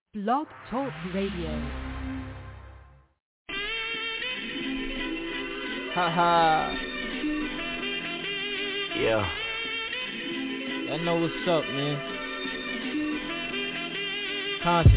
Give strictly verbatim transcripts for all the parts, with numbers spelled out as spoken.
Blog Talk Radio. Haha. Yeah. I know what's up, man. Conscious.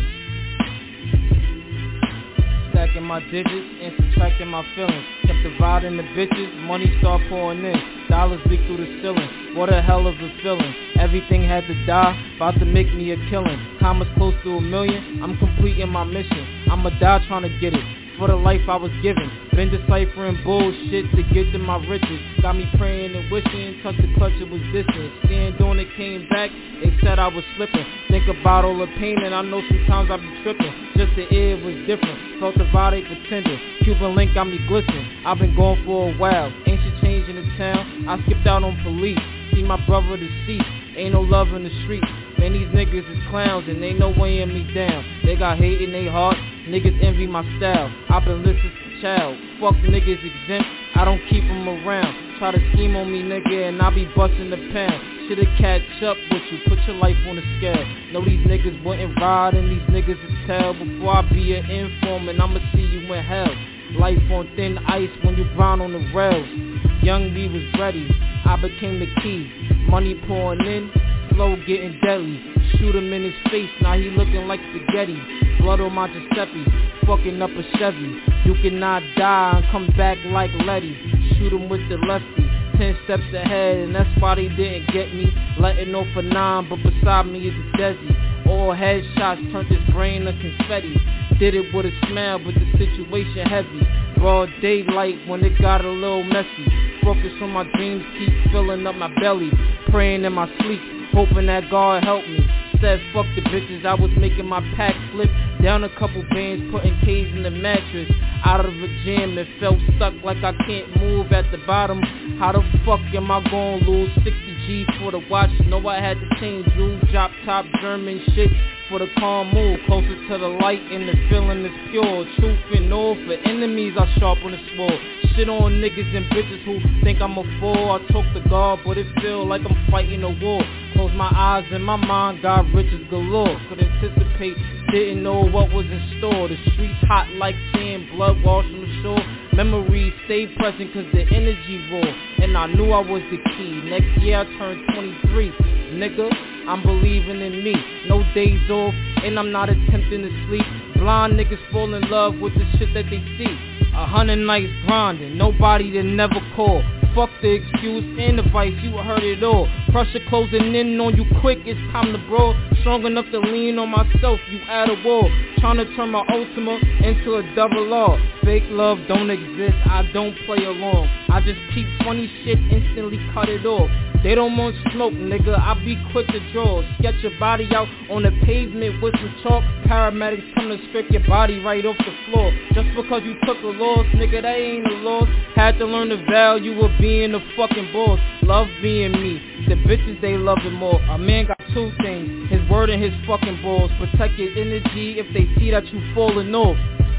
Stacking my digits and subtracting my feelings. Kept dividing the bitches, money start pouring in. Dollars leak through the ceiling. What a hell of a feeling. Everything had to die, about to make me a killing. Commas close to a million, I'm completing my mission. I'ma die trying to get it, for the life I was given. Been deciphering bullshit to get to my riches. Got me praying and wishing, touch the clutch, it was distant. Stand on it, came back, they said I was slipping. Think about all the pain and I know sometimes I be tripping. Just the air was different, felt the vibe they pretended. Cuban link got me glistening, I've been gone for a while. Ain't shit changed in the town, I skipped out on police. See my brother deceased, ain't no love in the streets. Man, these niggas is clowns and they no weighing me down. They got hate in they heart, niggas envy my style. I've been lit since a child, fuck niggas exempt, I don't keep them around. Try to scheme on me, nigga, and I be busting the pound. Shoulda catch up with you, put your life on the scale. Know these niggas wouldn't ride and these niggas is tell. Before I be an informant, I'ma see you in hell. Life on thin ice when you grind on the rails. Young D was ready, I became the key. Money pouring in, flow getting deadly. Shoot him in his face, now he looking like spaghetti. Blood on my Giuseppe, fucking up a Chevy. You cannot die and come back like Letty. Shoot him with the lefty, ten steps ahead, and that's why they didn't get me. Letting off a nine, but beside me is a Desi. All headshots turned his brain to confetti. Did it with a smile, but the situation heavy. Broad daylight when it got a little messy. Focus on my dreams, keep filling up my belly. Praying in my sleep, hoping that God help me. Said fuck the bitches, I was making my pack slip. Down a couple bands, putting K's in the mattress. Out of a jam that felt stuck like I can't move at the bottom. How the fuck am I gonna lose sixty G's for the watch? Know I had to change rules, drop top German shit for the calm move. Closer to the light and the feeling is pure. Truth and all, for enemies I sharpen the sword. Shit on niggas and bitches who think I'm a fool. I talk to God, but it feel like I'm fighting a war. Close my eyes and my mind got riches galore. Could anticipate, didn't know what was in store. The streets hot like sand, blood wash on the shore. Memories stay present cause the energy raw. And I knew I was the key. Next year I turned twenty-three. Nigga, I'm believing in me. No days off, and I'm not attempting to sleep. Blind niggas fall in love with the shit that they see. A hundred nights grinding, nobody that never call. Fuck the excuse and advice, you heard it all. Pressure closing in on you quick, it's time to brawl. Strong enough to lean on myself, you at a wall. Trying to turn my Ultima into a double R. Fake love don't exist, I don't play along. I just peep funny shit, instantly cut it off. They don't want smoke, nigga, I be quick to draw. Sketch your body out on the pavement with some chalk. Paramedics come to scrape your body right off the floor. Just because you took a loss, nigga, that ain't a loss. Had to learn the value of being a fucking boss. Love being me, the bitches they love it more. A man got two things, his word and his fucking balls. Protect your energy if they see that you falling off.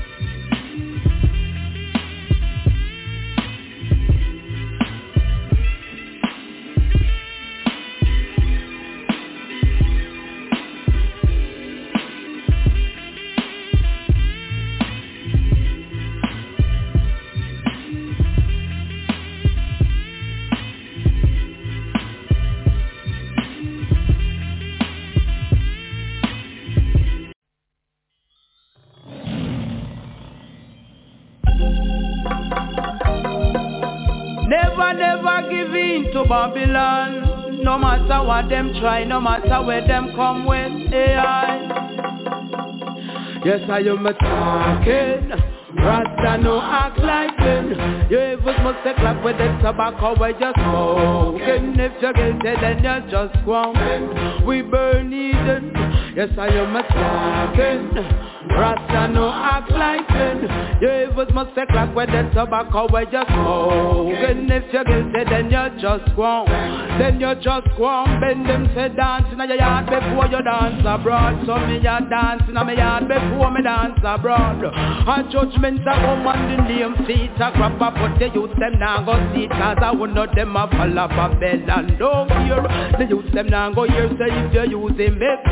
Never, never give in to Babylon. No matter what them try, no matter where them come with A I. Yes, I am a talking. Rasta no act like them. You even must take like with the tobacco we just smoking. If you're guilty then you just go. We burn Eden. Yes, I am a talking. Rasta no act like them. You even must take like with the tobacco we just smoking. If you're guilty then you just go. Then you just go. Bend them say dance in your yard before you dance abroad. So me a dance in my yard before me dance abroad. A judgment a come on the name feet a crap up, but the youth them now go see it. Cause I will not them a fall up a bell and don't hear. The youth them now go hear. Say if you use him make seed, then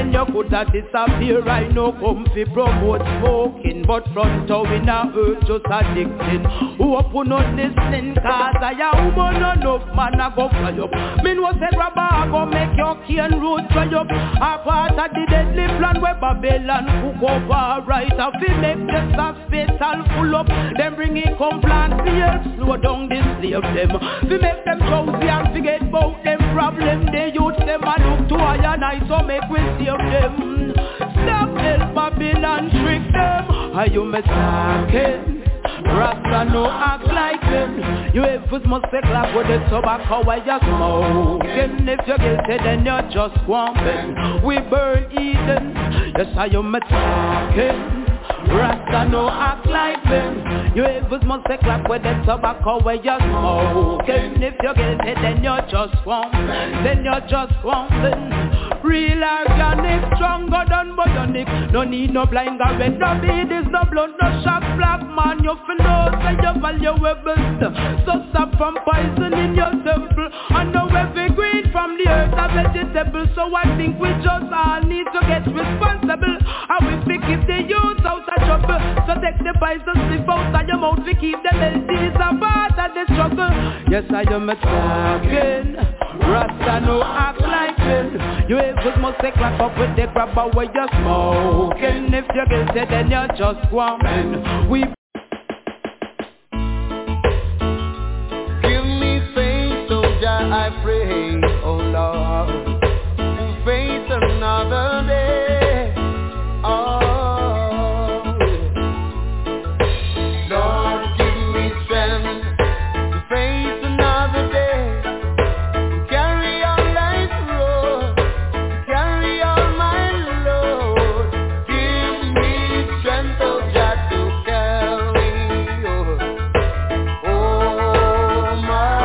then you coulda disappear. I know come fi promote smoking, but front out in a earth just addicting. Open up listening, cause I a woman enough man a go fly up. Me know say grab a go make your cane road dry up. A part of the deadly plan where Babylon cook over right. A fi make the hospital full up. Then bring in compliance here, slow down this slave them. Fi make them drowsy and forget about them problem. They use them and look to I and I, so make we save them. Stop help Babylon trick them. Are you me talking? Rasta no act like them. You efforts must take like with the tobacco while you're smoking. If you're guilty then you're just swamping. We burn Eden. Yes, I am me talking. Rasta no act like them. You evils must take like with the tobacco where you're smoking. If you're guilty then you're just swamping. Then you're just swamping. Real organic, stronger than bionic. No need no blind garment, no beads, no blood, no shock. Black man, you feel no say you're valuable. So stop from poisoning your temple. I know every green from the earth a vegetable. So I think we just all need to get responsible. And we pick if the youth out of trouble. So take the poison slip out of your mouth. We keep the melodies a part of the struggle. Yes, I am a talking. Rasta no act like them. You evils must take clap up with the grabber where you're smoking. If you're guilty then you're just squamming. We give me faith, so Jah I pray, oh Lord, to face another day. Oh, Lord, give me strength to face another day. Carry on life's road, carry on my load. Give me strength, oh Jah, to carry on. Oh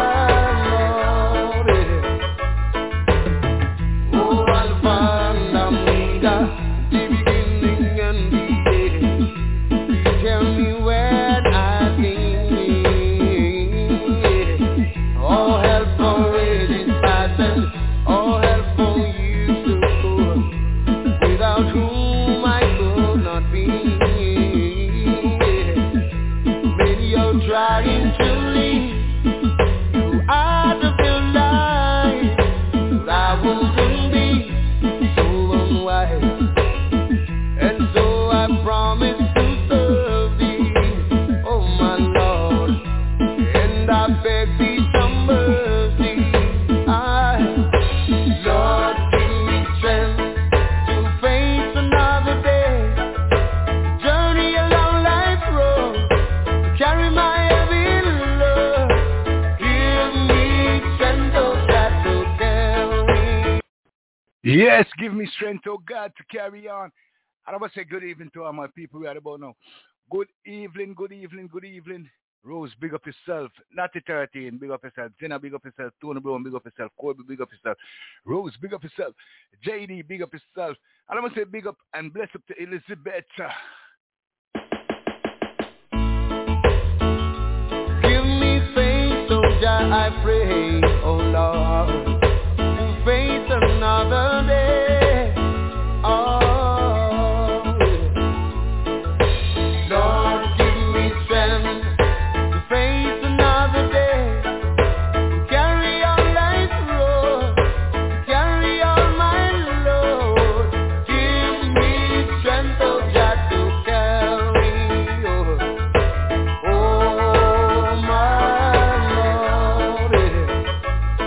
my Lord, oh Alpha and Omega, the beginning and the end. You tell me when I think. All help for it is passing, all help for you to go, without whom I could not be. Many are trying to leave you out of your life, but I wouldn't be so unwise. And so I promise to serve thee, oh my Lord, and I beg thee some mercy. I, Lord, give me strength to face another day, journey along life's road, carry my heavy load. Give me strength, oh God, to carry. Yes, give me strength, oh God, to carry on. And I want to say good evening to all my people right about now. Good evening, good evening, good evening. Rose, big up yourself. Natty thirteen, big up yourself. Zena, big up yourself. Tony Brown, big up yourself. Corby, big up yourself. Rose, big up yourself. J D, big up yourself. And I want to say big up and bless up to Elizabeth. Give me faith, oh Jah, I pray, oh Lord, to face another day. Oh, Lord, give me strength to face another day. Carry on life's road, carry on my load. Give me strength, oh Jah, to carry on. Oh my Lord,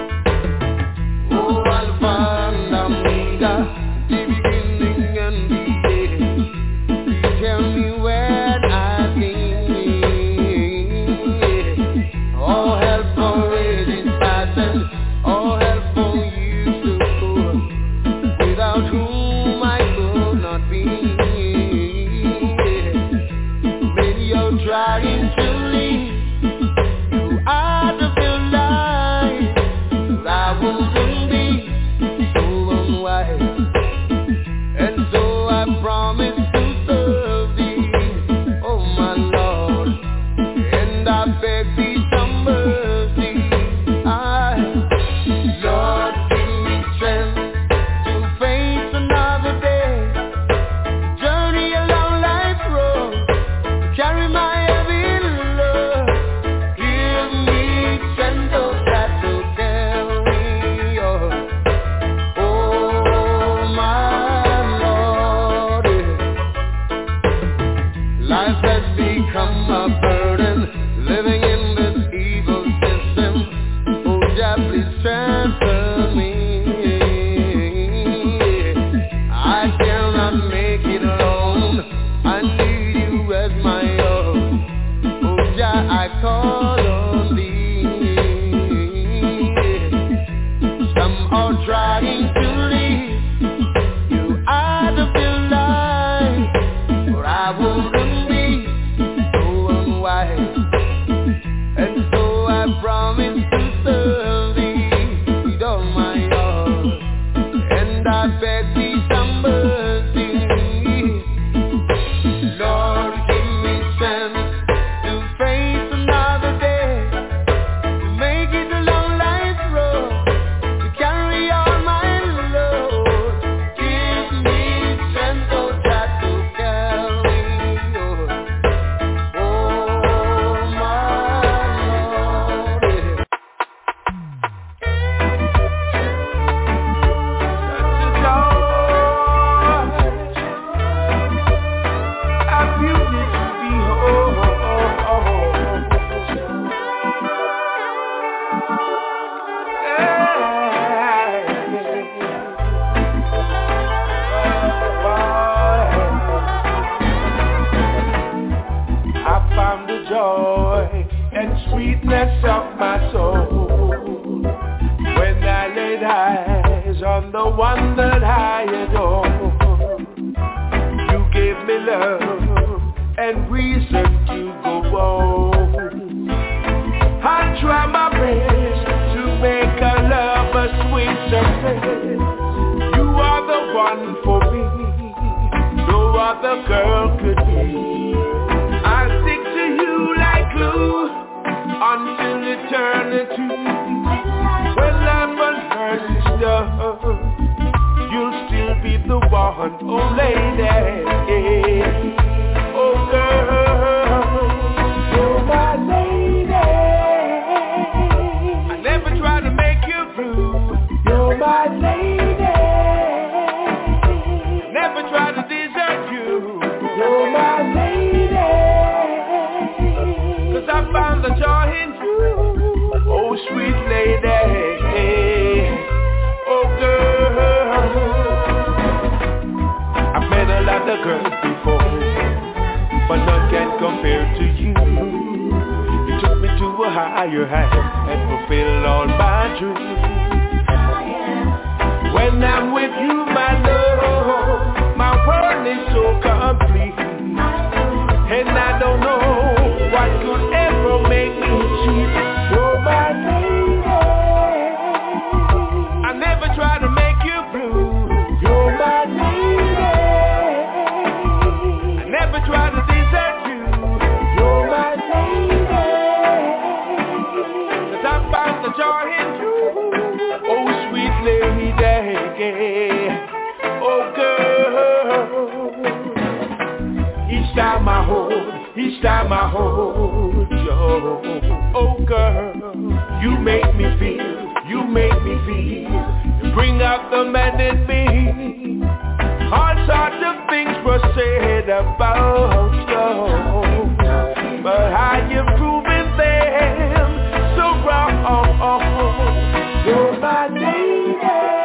cannot make it alone. I need you as my own. Oh Jah, I call on thee. Some are trying to leave you out of your life, but I wouldn't be so unwise. And so I promise to serve thee with all my heart, and I beg thee some mercy. Lord, give me strength to face another day, to make it along life's road, to carry on my load. Give me strength, oh Jah, to carry on. Oh my Lord, yeah. I found the joy and sweetness of my soul when I laid eyes on the one that I adore. You gave me love and reason to go on. I try my best to make our love a sweet success. You are the one for me, no other girl could be. I stick to you like glue until eternity. When life on earth is done, you'll still be the one, oh lady. Oh girl, you're my lady. I never try to make you blue. You're my lady. I never try to desert you. You're my lady. Cause I found the joy in you. Oh sweet lady. Oh girl, I've met a lot of girls before, but none can compare to you. You took me to a higher height and fulfilled all my dreams. When I'm with you, my love, my world is so complete, and I don't know what could ever make me cheat. You're my lady. I never try to make you blue. You're my lady. I never try to desert you. You're my lady. Cause I found the joy in you. Oh sweet lady. Oh girl, each time I hold, each time I hold you. Oh girl, you make me feel, you make me feel. You bring out the man in me. All sorts of things were said about you, but how you proving them so wrong. You're my lady.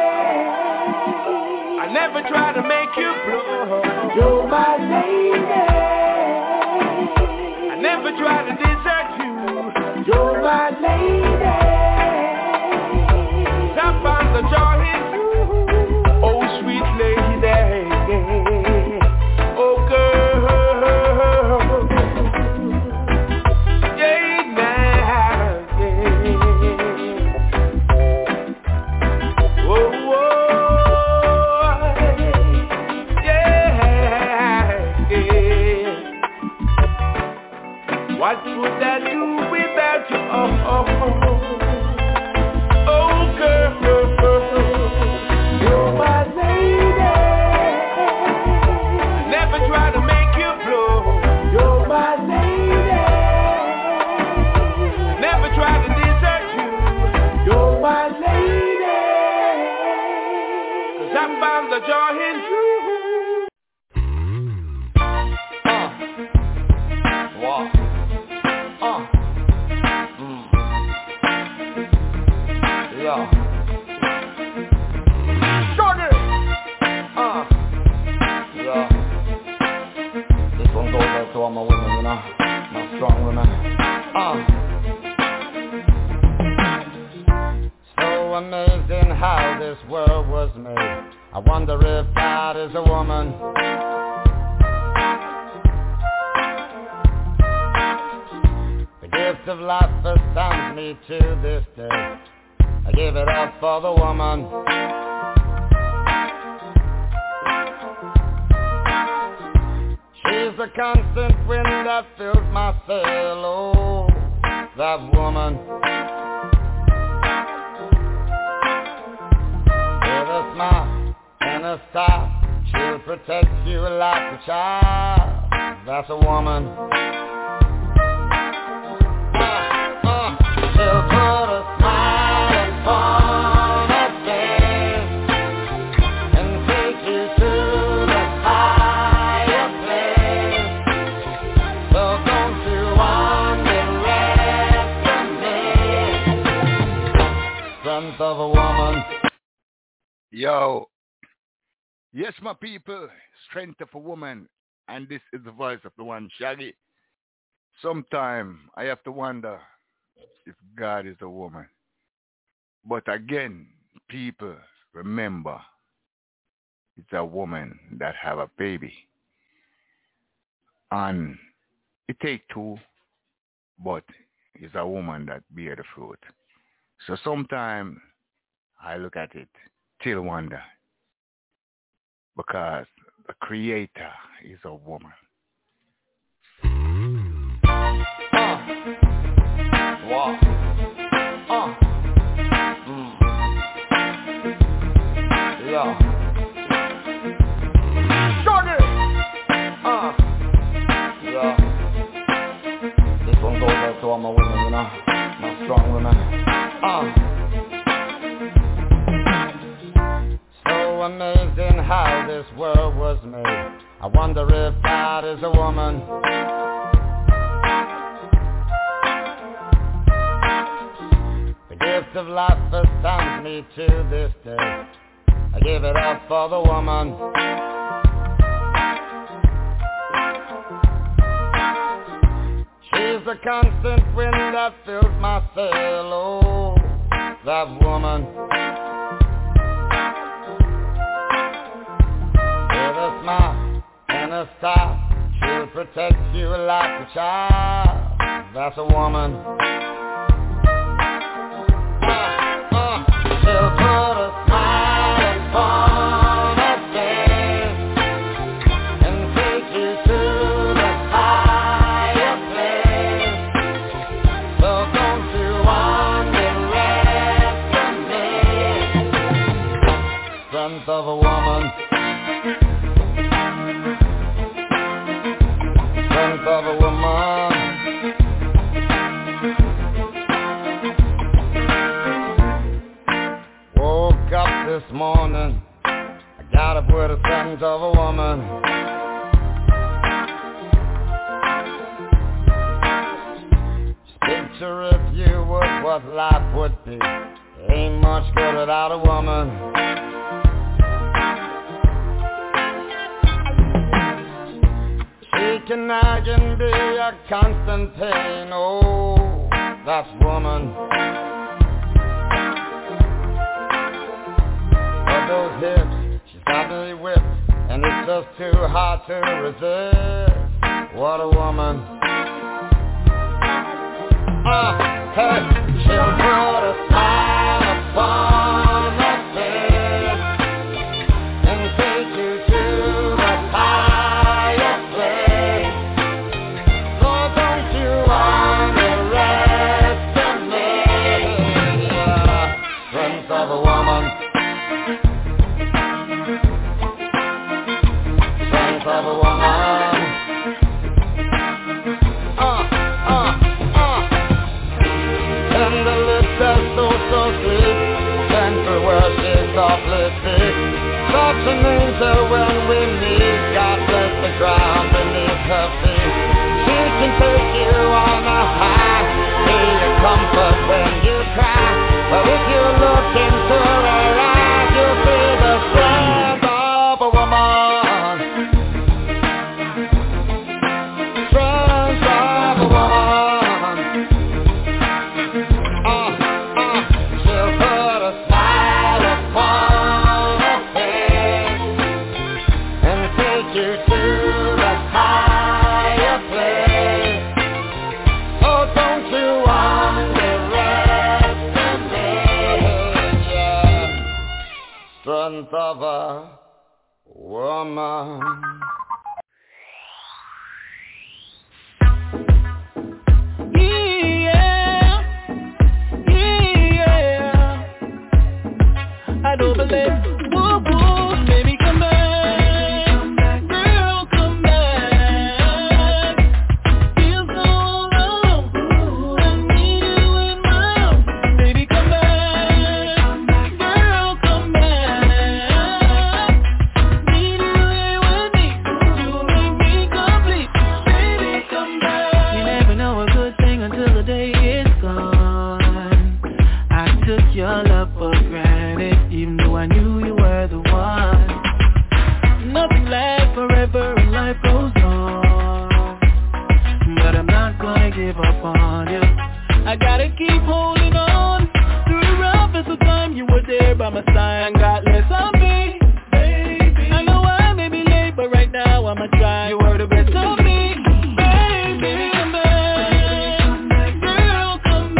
I never try to make you blue. You're my lady. I never try to desert you. You're my lady. I found the joy in you. Oh sweet lady. Oh girl. Yeah, now, yeah. Oh, oh. What would I do without you? Oh, oh, oh, oh girl, you're my lady. I never try to make you blue. You're my lady. I never try to desert you. You're my lady. Cause I found the joy in you. Wow. Uh. Mm. Yeah. Shorty. Uh. strong woman. Uh. So amazing how this world was made. I wonder if God is a woman. The gift of life astounds me to this day. I give it up for the woman. She's the constant wind that fills my sail. Oh, that woman. With a smile and a style, she'll protect you like a child. That's a woman. Uh, uh, she'll put a smile upon her face and take you to the higher place. So don't you underestimate strength of a woman. Yo, yes, my people, strength of a woman, and this is the voice of the one, Shaggy. Sometime I have to wonder if God is a woman. But again, people, remember, it's a woman that have a baby. And it take two, but it's a woman that bear the fruit. So sometime I look at it, till wonder, because the creator is a woman. Uh, wow. Uh, mm. Yeah. Shorty. Uh, yeah. This one goes out to all my women, you know, my strong women. Uh. So amazing how this world was made. I wonder if God is a woman. The gift of life astounds me to this day. I give it up for the woman. She's the constant wind that fills my sail. Oh, that woman. And a style, she'll protect you like a child. That's a woman. Uh, uh, she'll put a smile upon her face and take you to the higher place. So don't you underestimate strength of a woman. Of a woman. Woke up this morning, I got up with a scent of a woman. Just picture if you would what life would be. Ain't much good without a woman. And I can be a constant pain. Oh, that's woman. For those hips, she's got me whipped, and it's just too hard to resist. What a woman. Ah, hey, she'll put a smile upon her face and take you to the higher place. Such an angel when we meet. God bless the ground beneath her feet. She can take you on a high, be a comfort when you cry. But if you look into her eyes, you'll see the strength of a woman. you to the higher place. Oh, don't you underestimate, yeah, strength of a woman. I don't believe, woo woo, baby come back, girl come back, feel so alone, I need you in my arms, baby come back, girl come back, need you here with me, you make me complete, baby come back. You never know a good thing until the day is gone. I took your love for granted, even though I knew you were the one. Nothing lasts forever and life goes on, but I'm not gonna give up on you. I gotta keep holding on. Through the roughest of time you were there by my side and got less of me, baby. I know I may be late, but right now I'ma try. You were the best of me, baby. Come back, girl, come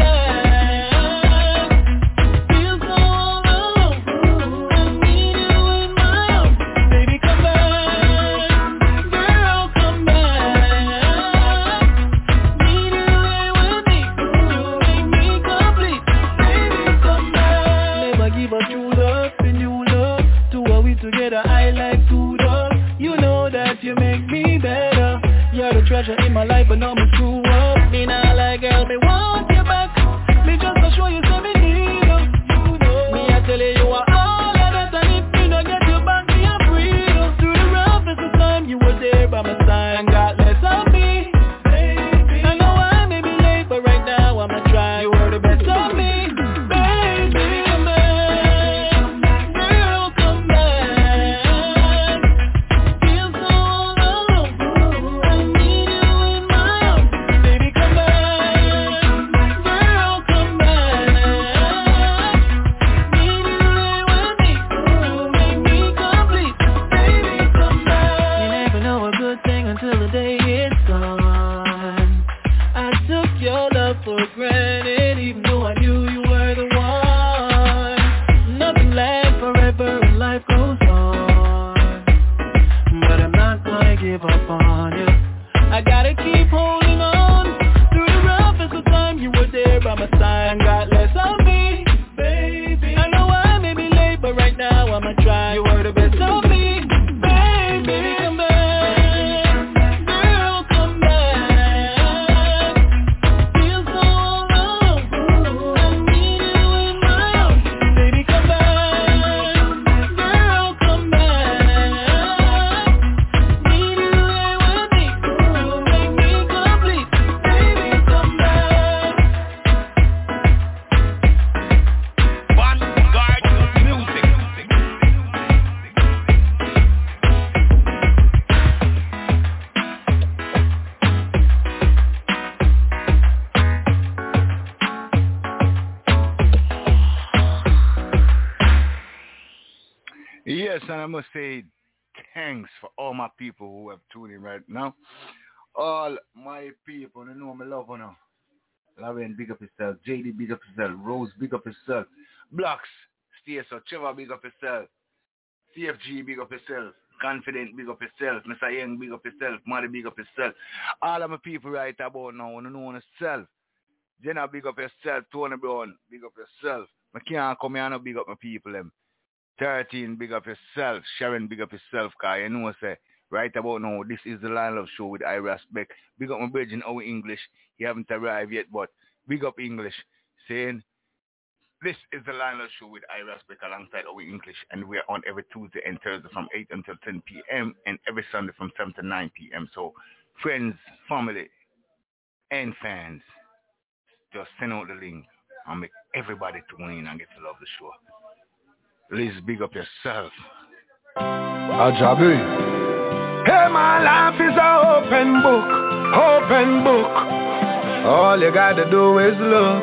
back. Feel so alone, I need you in my arms. Baby, come back, girl, come back. Need you here with me, you make me complete. Baby, come back. Never give up true love and new love. Two are we together, I like two dogs. You know that you make me better. You're the treasure in my life, but now me screw up. Me not like girl, me want you back. Me just to show you say me need you. You know me, I tell you you are all of that, and if me don't get you back, me a freedom. Through the roughest of time, you were there by my side and got less of me, baby. I know I may be late, but right now I'ma try. You were the best of me, baby. Come back, girl, come back. Feel so alone, I need you in my arms. Baby, come back, girl, come back. Need you here with me, you make me complete. Baby, come back. You never know a good thing until the day is gone. I took your love for granted, even though I knew you were the one. Nothing lasts forever and life goes on, but I'm not gonna give up on you. I gotta keep holding on. Through the roughest of time, you were there by my side and got less of me, baby. I know I may be late, but right now I'ma try. You were the best of me, baby. Come back, girl, come back. Feel so alone, I need you in my arms. Baby, come back, girl, come back. Need you here with me, you make me complete. Baby, come back. Vanguard Music. Yes, and I must say thanks for all my people who have tuned in right now. All my people, you know me love you now. Lauren, big up yourself. J D, big up yourself. Rose, big up yourself. Blocks, stay so. Trevor, big up yourself. C F G, big up yourself. Confident, big up yourself. Mister Young, big up yourself. Marty, big up yourself. All of my people right about now, you know yourself. Jenna, big up yourself. Tony Brown, big up yourself. I can't come here and not big up my people. Them. thirteen, big up yourself. Sharon, big up yourself. Cause you know, say, right about now, this is the Line Love Show with Ira Speck. Big up my bridge in our English. He haven't arrived yet, but big up English. Saying, this is the Line Love Show with Ira Speck alongside our English. And we're on every Tuesday and Thursday from eight until ten p.m. and every Sunday from seven to nine p.m. So, friends, family, and fans, just send out the link and make everybody tune in and get to love the show. Please big up yourself. Ajabi. Hey, my life is an open book, open book. All you gotta do is look.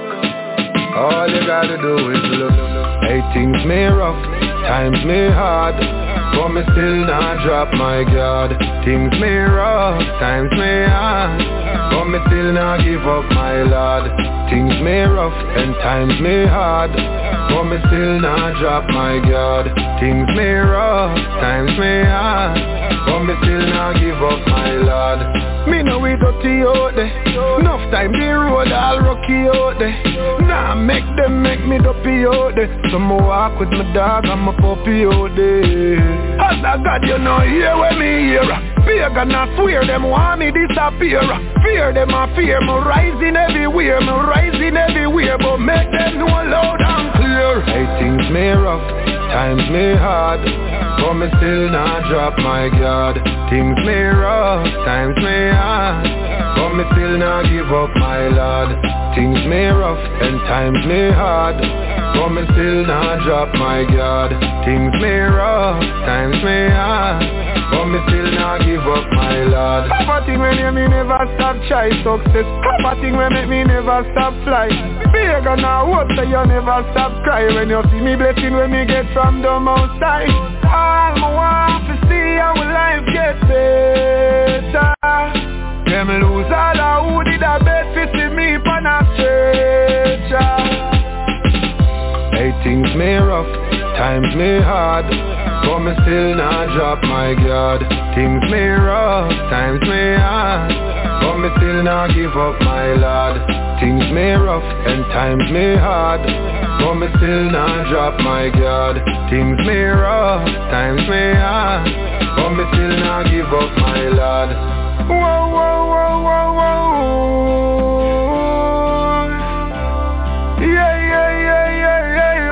All you gotta do is look. Hey, things may rough, times may hard, but me still not drop my guard. Things may rough, times may hard, but me still not give up my lord. Things may rough and times may hard, but me still not drop my guard. Things may rough, times may hard, but me still not give up my lord. Me know we dirty out there, enough time the road all rocky out there. Nah make them make me dopey out there. Some walk with my dog and my puppy out there. As a God you know hear when me hear. Fear gonna swear them want me disappear. Fear them a fear me rising everywhere. Me rising everywhere, but make them know loud and clear. Hey, things may rough, times may hard, but me still not drop my guard. Things may rough, times may hard, but me still not give up my lord. Things may rough and times may hard, but me still not drop my guard. Things may rough, times may hard, but me still not give up my lord. Have a thing when you me never stop try success. Have a thing when make me never stop fly. Fear gonna hope so you never stop cry. When you see me blessing when me get from the most high. All my want to see how life get better. Them lose all a who did a bet to see me pan a stretcher. Hey, things may rough, times may hard, but me still not drop my guard. Things may rough, times may hard, but me still not give up my lord. Things may rough and times may hard, but me still not drop my guard. Things may rough, times may hard, but me still not give up my lord. Whoa, whoa, whoa, whoa, whoa. Yeah, yeah, yeah, yeah, yeah.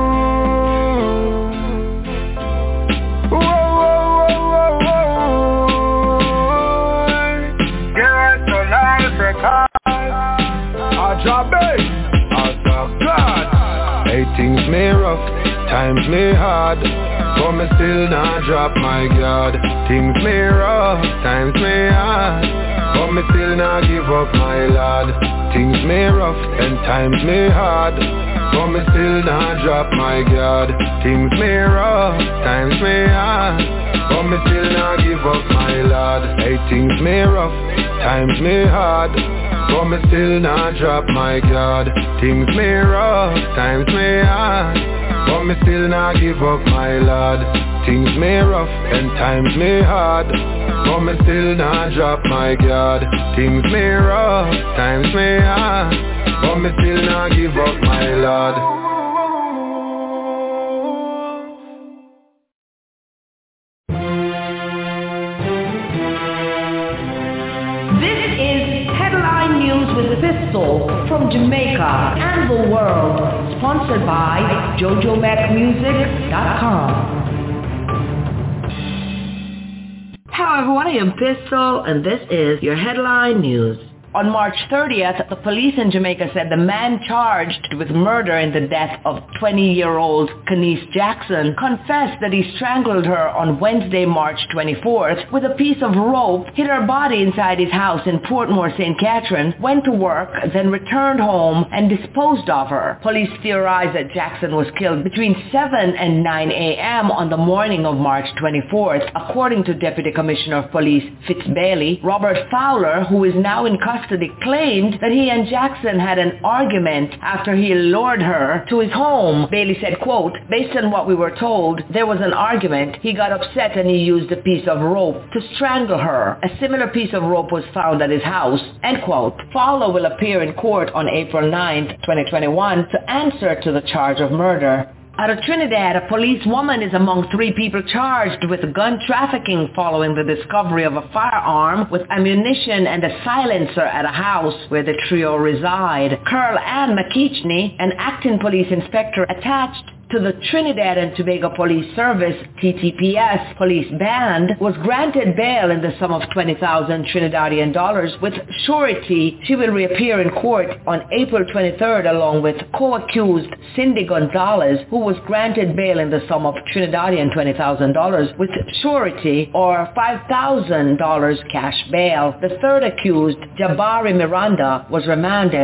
Whoa, whoa, whoa, whoa, whoa. Get the life record. Ajabe, Azagad. Hey, things may rough, times may hard, but me still not drop my guard. Things may rough, times may hard, but me still not give up my lord. Things may rough and times may hard, but me still not drop my guard. Things may rough, times may hard, but me still not give up my lord. Hey, things may rough, times may hard, but me still not drop my guard. Things may rough, times may hard, but me still not give up my lord. Things may rough and times may hard, but me still not drop my guard. Things may rough, times may hard, but me still not give up my lord. With a pistol from Jamaica and the world, sponsored by Jojo Mac Music dot com. Hello everyone, I am Pistol and this is your headline news. On March thirtieth, the police in Jamaica said the man charged with murder in the death of twenty-year-old Kenise Jackson confessed that he strangled her on Wednesday, March twenty-fourth with a piece of rope, hid her body inside his house in Portmore, Saint Catherine, went to work, then returned home and disposed of her. Police theorize that Jackson was killed between seven and nine a.m. on the morning of March twenty-fourth, according to Deputy Commissioner of Police Fitz Bailey. Robert Fowler, who is now in custody, claimed that he and Jackson had an argument after he lured her to his home. Bailey said, quote, based on what we were told, there was an argument. He got upset and he used a piece of rope to strangle her. A similar piece of rope was found at his house, end quote. Fowler will appear in court on April ninth, twenty twenty-one to answer to the charge of murder. Out of Trinidad, a policewoman is among three people charged with gun trafficking following the discovery of a firearm with ammunition and a silencer at a house where the trio reside. Carl Ann McKeechney, an acting police inspector attached to the Trinidad and Tobago Police Service, T T P S, police band, was granted bail in the sum of twenty thousand Trinidadian dollars with surety. She will reappear in court on April twenty-third along with co-accused Cindy Gonzalez, who was granted bail in the sum of Trinidadian twenty thousand dollars with surety or five thousand dollars cash bail. The third accused, Jabari Miranda, was remanded.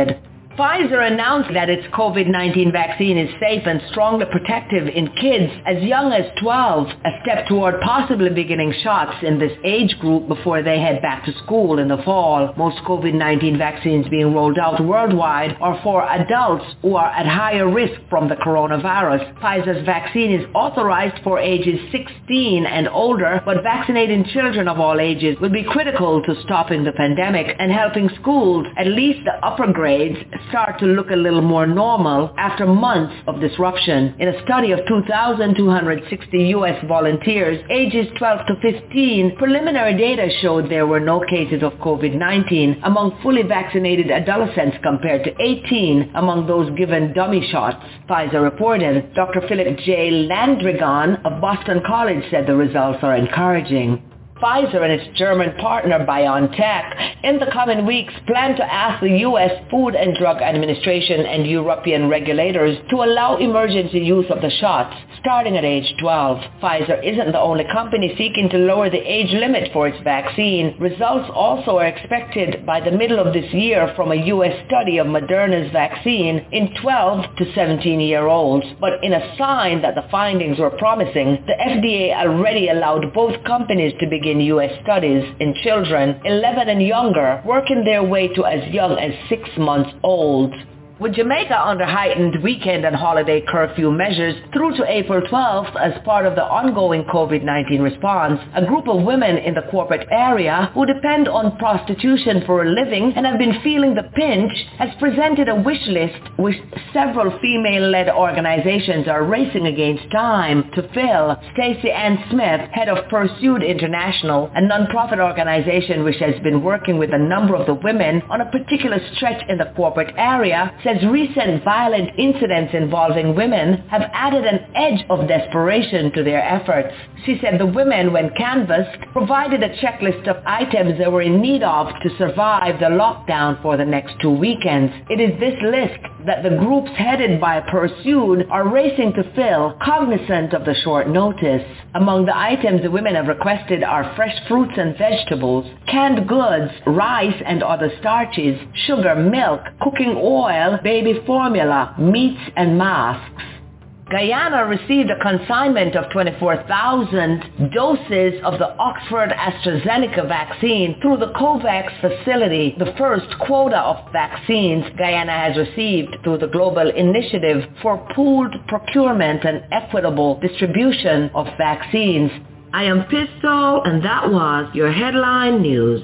Pfizer announced that its covid nineteen vaccine is safe and strongly protective in kids as young as twelve, a step toward possibly beginning shots in this age group before they head back to school in the fall. Most covid nineteen vaccines being rolled out worldwide are for adults who are at higher risk from the coronavirus. Pfizer's vaccine is authorized for ages sixteen and older, but vaccinating children of all ages will be critical to stopping the pandemic and helping schools, at least the upper grades, start to look a little more normal after months of disruption. In a study of two thousand two hundred sixty U S volunteers ages twelve to fifteen, preliminary data showed there were no cases of covid nineteen among fully vaccinated adolescents compared to eighteen among those given dummy shots. Pfizer reported. Doctor Philip J. Landrigan of Boston College said the results are encouraging. Pfizer and its German partner BioNTech in the coming weeks plan to ask the U S Food and Drug Administration and European regulators to allow emergency use of the shots starting at age twelve. Pfizer isn't the only company seeking to lower the age limit for its vaccine. Results also are expected by the middle of this year from a U S study of Moderna's vaccine in twelve to seventeen-year-olds. But in a sign that the findings were promising, the F D A already allowed both companies to begin U S studies in children eleven and younger, working their way to as young as six months old. With Jamaica under heightened weekend and holiday curfew measures through to April twelfth as part of the ongoing covid nineteen response, a group of women in the corporate area who depend on prostitution for a living and have been feeling the pinch has presented a wish list which several female-led organizations are racing against time to fill. Stacey Ann Smith, head of Pursued International, a non-profit organization which has been working with a number of the women on a particular stretch in the corporate area, says recent violent incidents involving women have added an edge of desperation to their efforts. She said the women, when canvassed, provided a checklist of items they were in need of to survive the lockdown for the next two weekends. It is this list that the groups headed by Pursued are racing to fill, cognizant of the short notice. Among the items the women have requested are fresh fruits and vegetables, canned goods, rice and other starches, sugar, milk, cooking oil, baby formula, meats and masks. Guyana received a consignment of twenty-four thousand doses of the Oxford AstraZeneca vaccine through the COVAX facility, the first quota of vaccines Guyana has received through the Global Initiative for Pooled Procurement and Equitable Distribution of Vaccines. I am Pistol, and that was your headline news.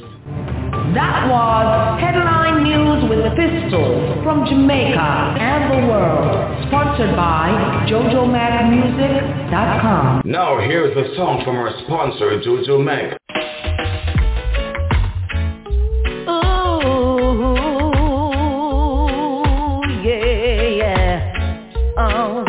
That was Headline News with the Pistol from Jamaica and the world. Sponsored by Jojo Mag Music dot com. Now here's the song from our sponsor, Jojo Mag. Ooh, yeah, yeah. Oh.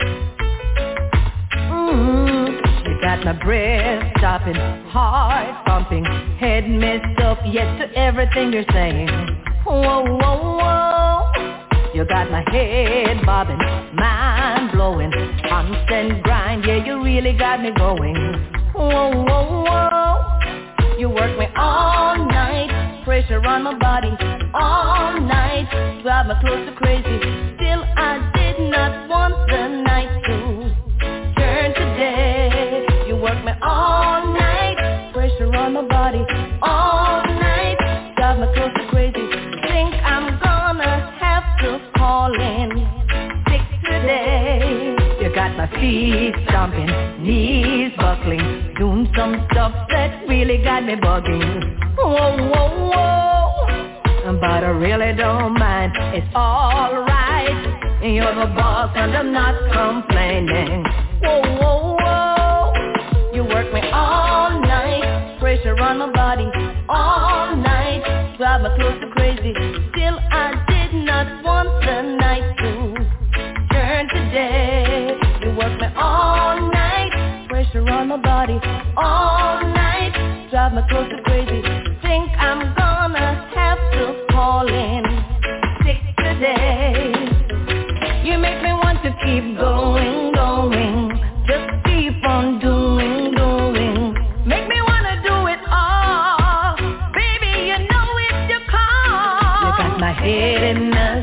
Mm, you got my breath stopping, heart pumping, head messed up, yes to everything you're saying. Whoa, whoa, whoa. You got my head bobbing, mind blowing, constant grind, yeah, you really got me going. Whoa, whoa, whoa. You work me all night, pressure on my body, all night, drive me close to crazy. Still I did not want the night to turn to day. You work me all night, pressure on my body, all night, drive me close to crazy. Think I'm gonna have to call in sick today. You got my feet stomping, knees buckling, doing some stuff that really got me bugging. Whoa, whoa, whoa, but I really don't mind, it's alright. You're the boss and I'm not complaining. Whoa, whoa, whoa, you work me all night, pressure on my body, all night, drive me close to crazy. Still I did not want the night to turn to day. You work me all night, pressure on my body, all night, drive me close to crazy. Think I'm gonna have to call in sick today. You make me want to keep going, going, just keep on doing, doing. Make me wanna do it all, baby, you know it's your call. You got my head in a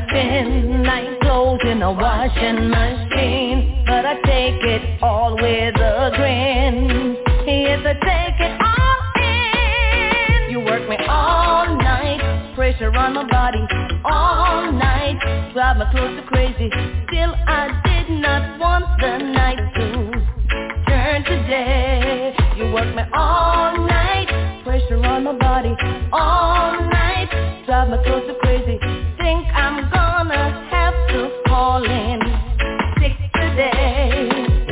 spin like clothes in a washing machine, but I take it all with a grin. Yes, I take it all in. You work me all night, pressure on my body all night, drive me close to crazy. Still I did not want the night to turn to day. You work me all night, pressure on my body all night, drive me close to crazy. Think I'm gonna have to call in sick today.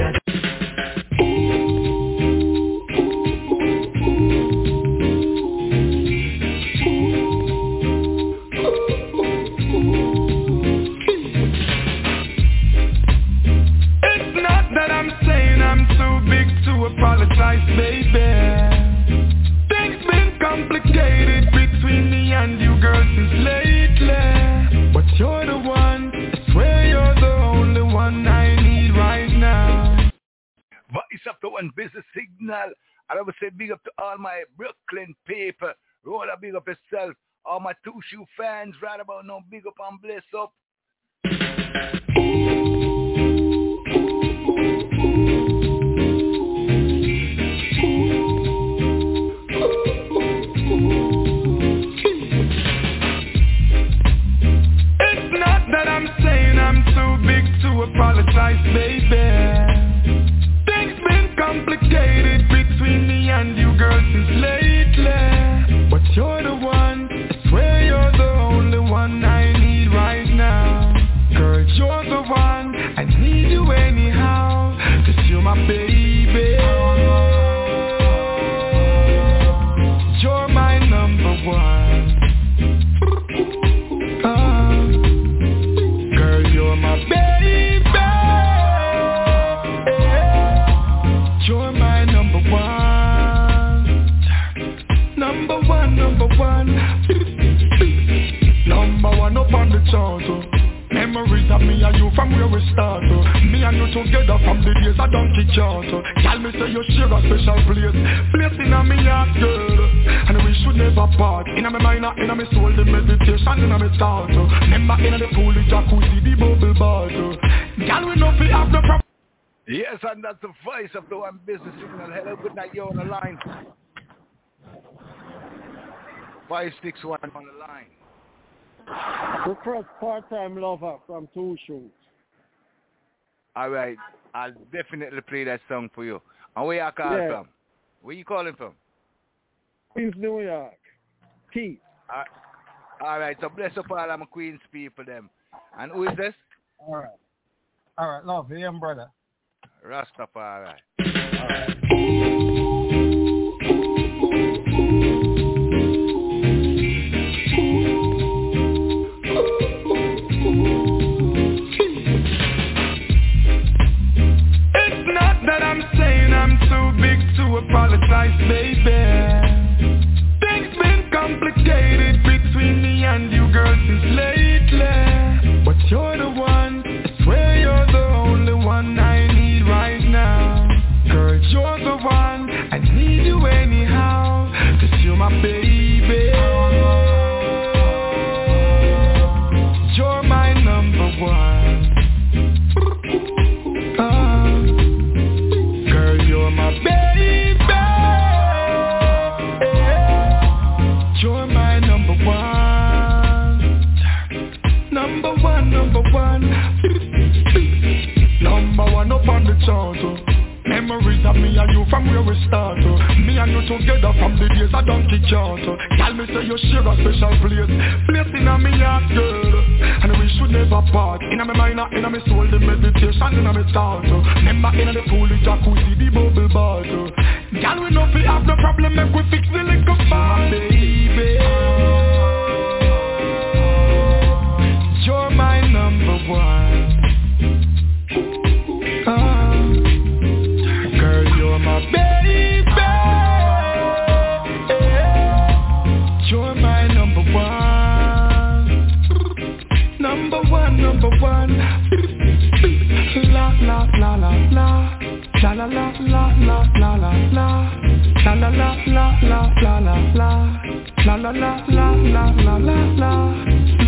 Apologize, baby. Things been complicated between me and you girls since lately, but you're the one, I swear you're the only one I need right now. Voice of the One Business Signal. I would say big up to all my Brooklyn people. Roll a big up yourself. All my Two Shoe fans right about now, big up and bless up. Apologize, baby. Things been complicated between me and you girls since lately, but you're the one, I swear you're the only one I need right now. Girl, you're the one, I need you anyhow, 'cause you're my baby. You're my number one. Uh, girl, you're my baby. Number one up on the chart, oh. Memories of me and you from where we start, oh. Me and you together from the days of Donkey Chart, oh. Tell me say you share a special place, place in a me heart, girl. And we should never part. In a me mind, in a me soul, the meditation in a me thought, oh. Remember in the pool, the jacuzzi, the bubble bath, oh. Girl, we know we have the problem. Yes, and that's the voice of the One Business Signal. Hello, good night, you're on the line. five six one on the line. Request part-time lover from Two Shoes. All right, I'll definitely play that song for you. And where you calling yeah. from? Where you calling from? Queens, New York. Keith. Uh, all right, so bless up all of my Queens people, them. And who is this? All right. All right, love, you and brother. Rastafari. All right. Apologize, baby. Things been complicated between me and you girls since lately, but you're the one, I swear you're the only one I need right now. Girl, you're the one, I need you anyhow, 'cause you're my baby. You're my number one. Uh, girl, you're my baby. Number one up on the chart, oh. Memories of me and you from where we start, oh. Me and you together from the days of Donkey Chart, oh. Tell me say you share a special place, place in a me heart, girl. And we should never part. In a me mind, in a me soul, the meditation in a me thought, oh. Remember in a the pool, the jacuzzi, the bubble bath, oh. Girl, we know we have no problem, make we fix the little part, baby. You're my number one. My baby, you're my number one, number one, number one. La la la la la, la la la la la la la la, la la la la la la la la, la la la la la la la la.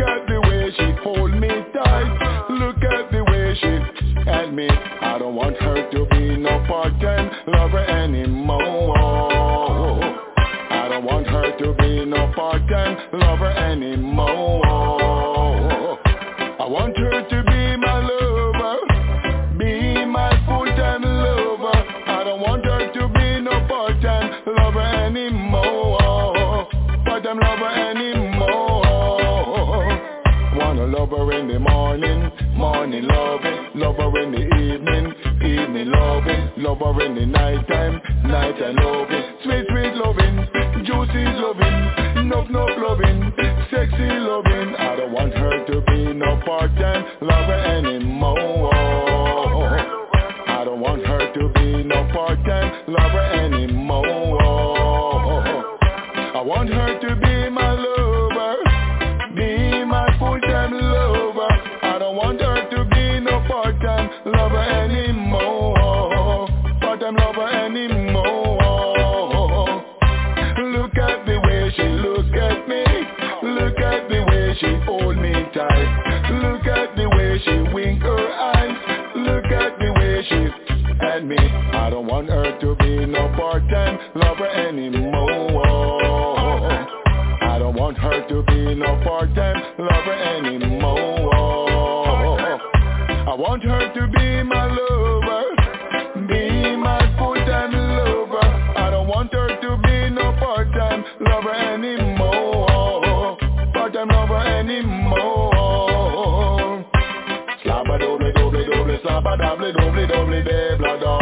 lover in the morning, morning loving, lover in the evening, evening loving, lover in the nighttime, nighttime loving, sweet, sweet loving, juicy loving, nuff, nuff loving, sexy loving. I don't want her to be no part-time lover anymore. I don't want her to be no part-time lover anymore. I want her to be my lover, be my full-time lover. I don't want her to be no part-time lover anymore, part-time lover anymore. Look at the way she look at me, look at the way she hold me tight, look at the way she wink her eyes, look at the way she at me. I don't want her to be no part-time lover anymore. I don't want her to be no part-time lover anymore. I want her to be my lover, be my full-time lover. I don't want her to be no part-time lover anymore, part-time lover anymore. Slabba doble doble doble, slabba doble doble doble de blada.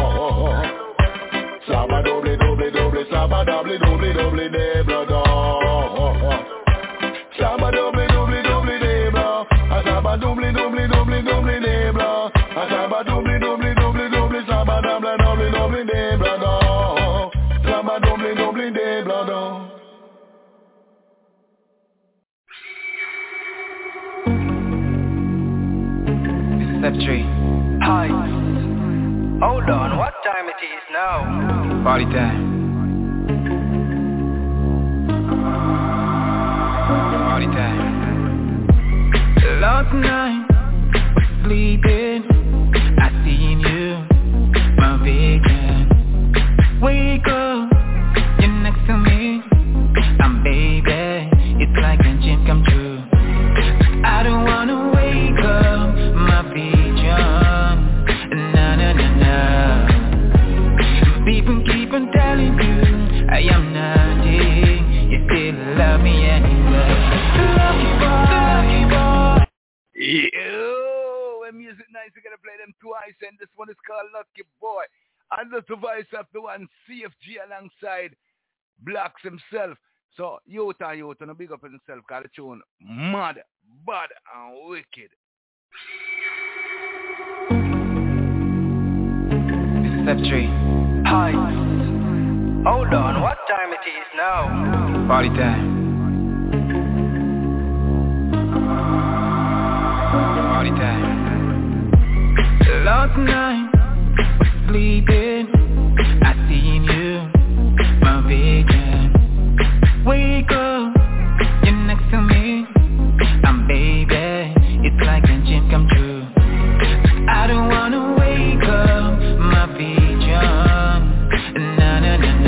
Slabba doble doble doble, slabba doble doble doble de blada. Slabba doble doble doble de bla, slabba doble doble doble doble de bla, slabba doble doble doble doble, slabba doble doble doble de blada, slabba doble doble de blada. Step Hi. Hold on, what time it is now? Party time. Party time. Last night, was sleeping, I seen you, my vision. Wake up, you're next to me, I'm baby, it's like a dream come true. I don't wanna wake up, my vision, na na na na. People keep on telling you, I am nothing, you still love me anyway. Lucky boy, lucky boy. Yo, when music nice, we're gonna play them twice, and this one is called Lucky Boy. And the voice of the one C F G alongside Blacks himself. So, youth and youth, and a big up in himself, called the tune Mad, Bad, and Wicked. Step three. Hi. Hold on, what time it is now? Party time. Party time. Last night, was sleeping, I seen you, my vision. Wake up, you're next to me, I'm baby, it's like a dream come true. I don't wanna wake up, my vision, na na na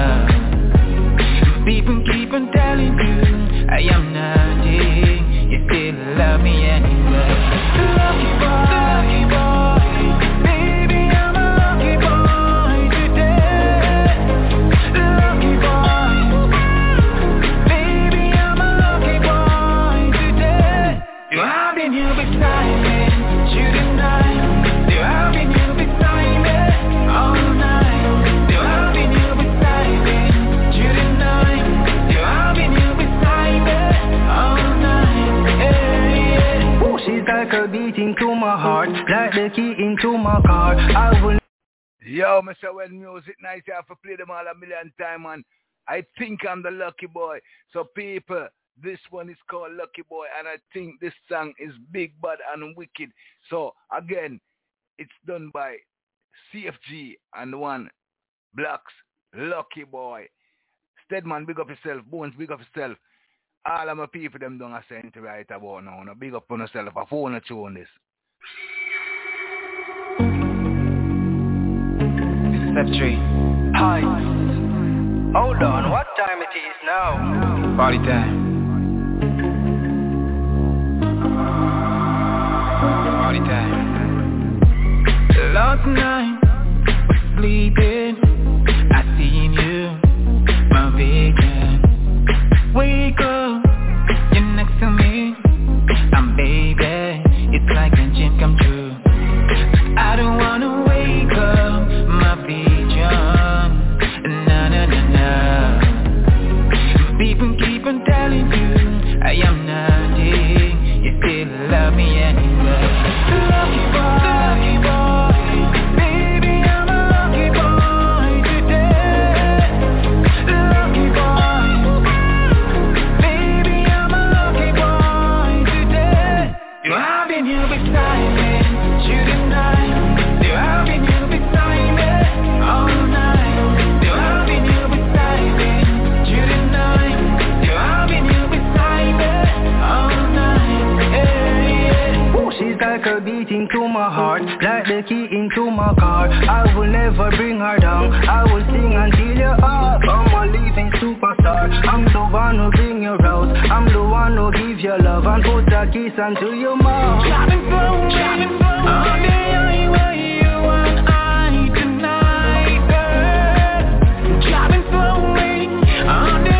na. People keep on telling you, I am nothing, you still love me anyway. Lucky boy, lucky boy, baby I'm a lucky boy today. Lucky boy, baby I'm a lucky boy today. You have been here beside me, shooting night. You have been here beside me all night. You have been here beside me, shooting night. You have been here beside me all night. Hey, yeah. Ooh, she's like a beating to my heart, like the key into my car. I will. Yo, Mister When music nice, I have to play them all a million times, and I think I'm the lucky boy. So people, this one is called Lucky Boy, and I think this song is big, bad, and wicked. So again, it's done by C F G and the one Blacks, Lucky Boy. Steadman, big up yourself. Bones, big up yourself. All of my people, them don't have anything right about now. Now big up on yourself. I phone a tune this. Step three. Hi. Hold on, what time it is now? Party time. Party time. Last night, was sleeping, I seen you, my vision. Wake up, you're next to me, I'm baby. a beat into my heart, like the key into my car. I will never bring her down, I will sing until you're up. I'm a living superstar, I'm the one who bring you out. I'm the one who give you love and put a kiss onto your mouth. Driving through, driving through, all day highway, you and I tonight, girl. Driving through me, all day.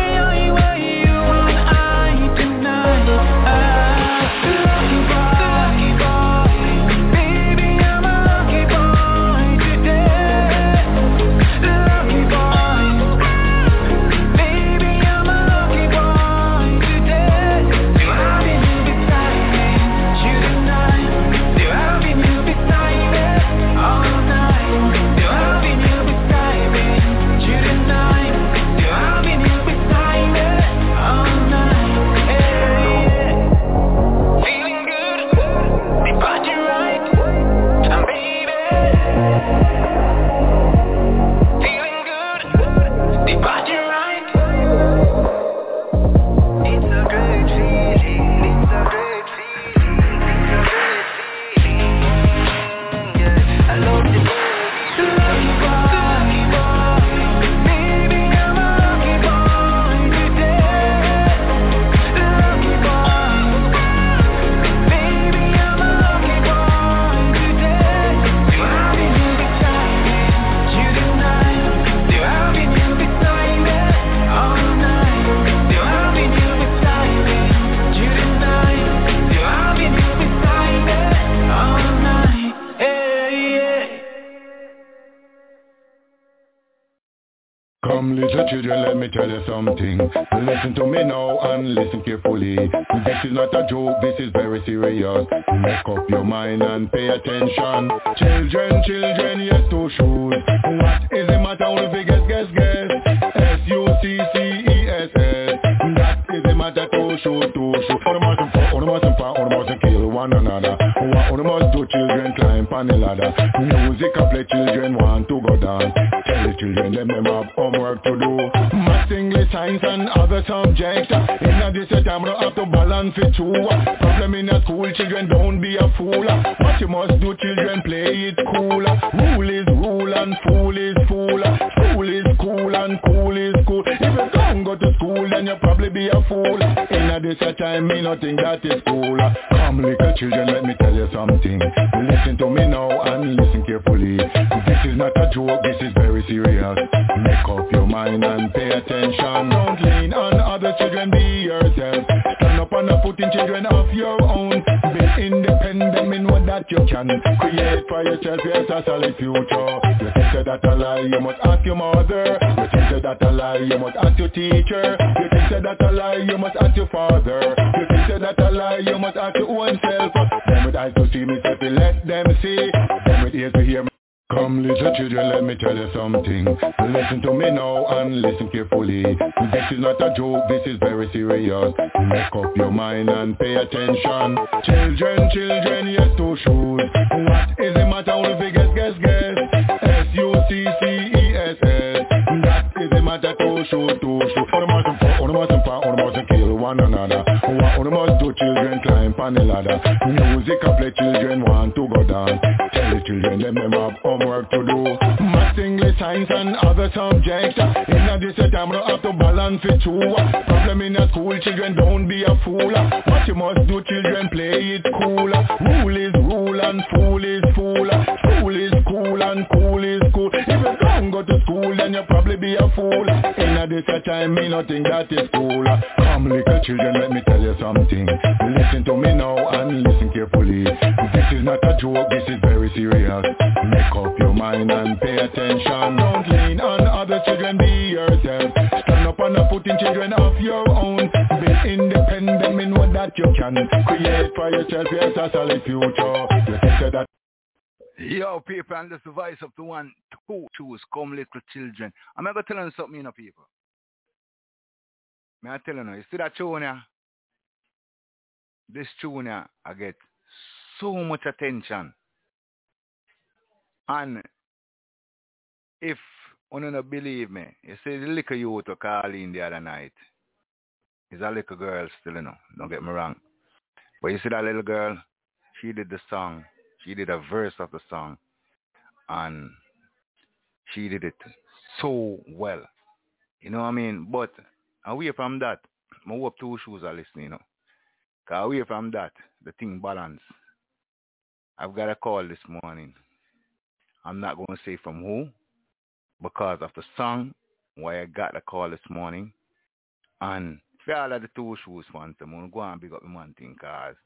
Come little children, let me tell you something. Listen to me now and listen carefully. This is not a joke, this is very serious. Make up your mind and pay attention. Children, children, yes to shoot. What is the matter with the guess, guess, guess? S U C C E S S. That is the matter to shoot, to shoot. On the mountain for, on the mountain for, on the mountain kill one another. What on the must do, children climb on the ladder. Music and play, children want to go down. Tell the children them them have homework to do. Maths, English, science and other subjects. In a this time we don't have to balance it too. Problem in a school, children don't be a fool. What you must do, children play it cool. Rule is rule and fool is fool. School is cool and cool is cool. If you don't go to school then you'll probably be a fool. In a this time me not think that is cool. Come little children, let me tell you something. Listen to me now and listen carefully. This is not a joke, this is very serious. Make up your mind and pay attention. Don't lean on other children, be yourself. Stand up on a footing, children of your own. Be independent, mean what that you can. Create for yourself, yes, a solid future. You think that a lie, you must ask your mother. You think that a lie, you must ask your teacher. You think that a lie, you must ask your father. You think that a lie, you must ask your own self. Them with eyes to see me, say let them see. Them with ears to hear me. Come little children, let me tell you something. Listen to me now and listen carefully. This is not a joke, this is very serious. Make up your mind and pay attention. Children, children, yes to shoot. What is the matter with the guess, guess, guess? S U C C E S S. That is the matter to shoot, to shoot. On the mountain for, on the mountain for, on the mountain kill one another. What on the must do, children climb on the ladder. Music and play, children want to go down. Tell the children them them have homework to do. Maths, English, science and other subjects. In a this time we don't have to balance it too. Problem in a school, children don't be a fool. What you must do, children play it cool. Rule is rule and fool is fool. School is cool and cool is cool. If you don't go to school then you'll probably be a fool. In a this time me not think that is cool. Come little children, let me tell you something. Listen to me now and listen carefully. This is not a joke, this is very serious. Make up your mind and pay attention. Don't lean on other children, be yourself. Stand up on a footing, children of your own. Be independent, mean what that you can. Create for yourself, yes, a solid future. You think that. Yo, people, and this is the voice of the one who choose come little children. I'm going to tell you something, you know, people. May I tell you now, you see that tune here? This tune here, I get so much attention. And if you don't believe me, you see the little youth to call in the other night. It's a little girl still, you know, don't get me wrong. But you see that little girl, she did the song. She did a verse of the song. And she did it so well. You know what I mean? But away from that, I hope two shoes are listening, you know. Because away from that, the thing balance. I've got a call this morning. I'm not going to say from who, because of the song, why I got the call this morning. And for all of the two shoes fans, I'm going to go and big up the man thing, because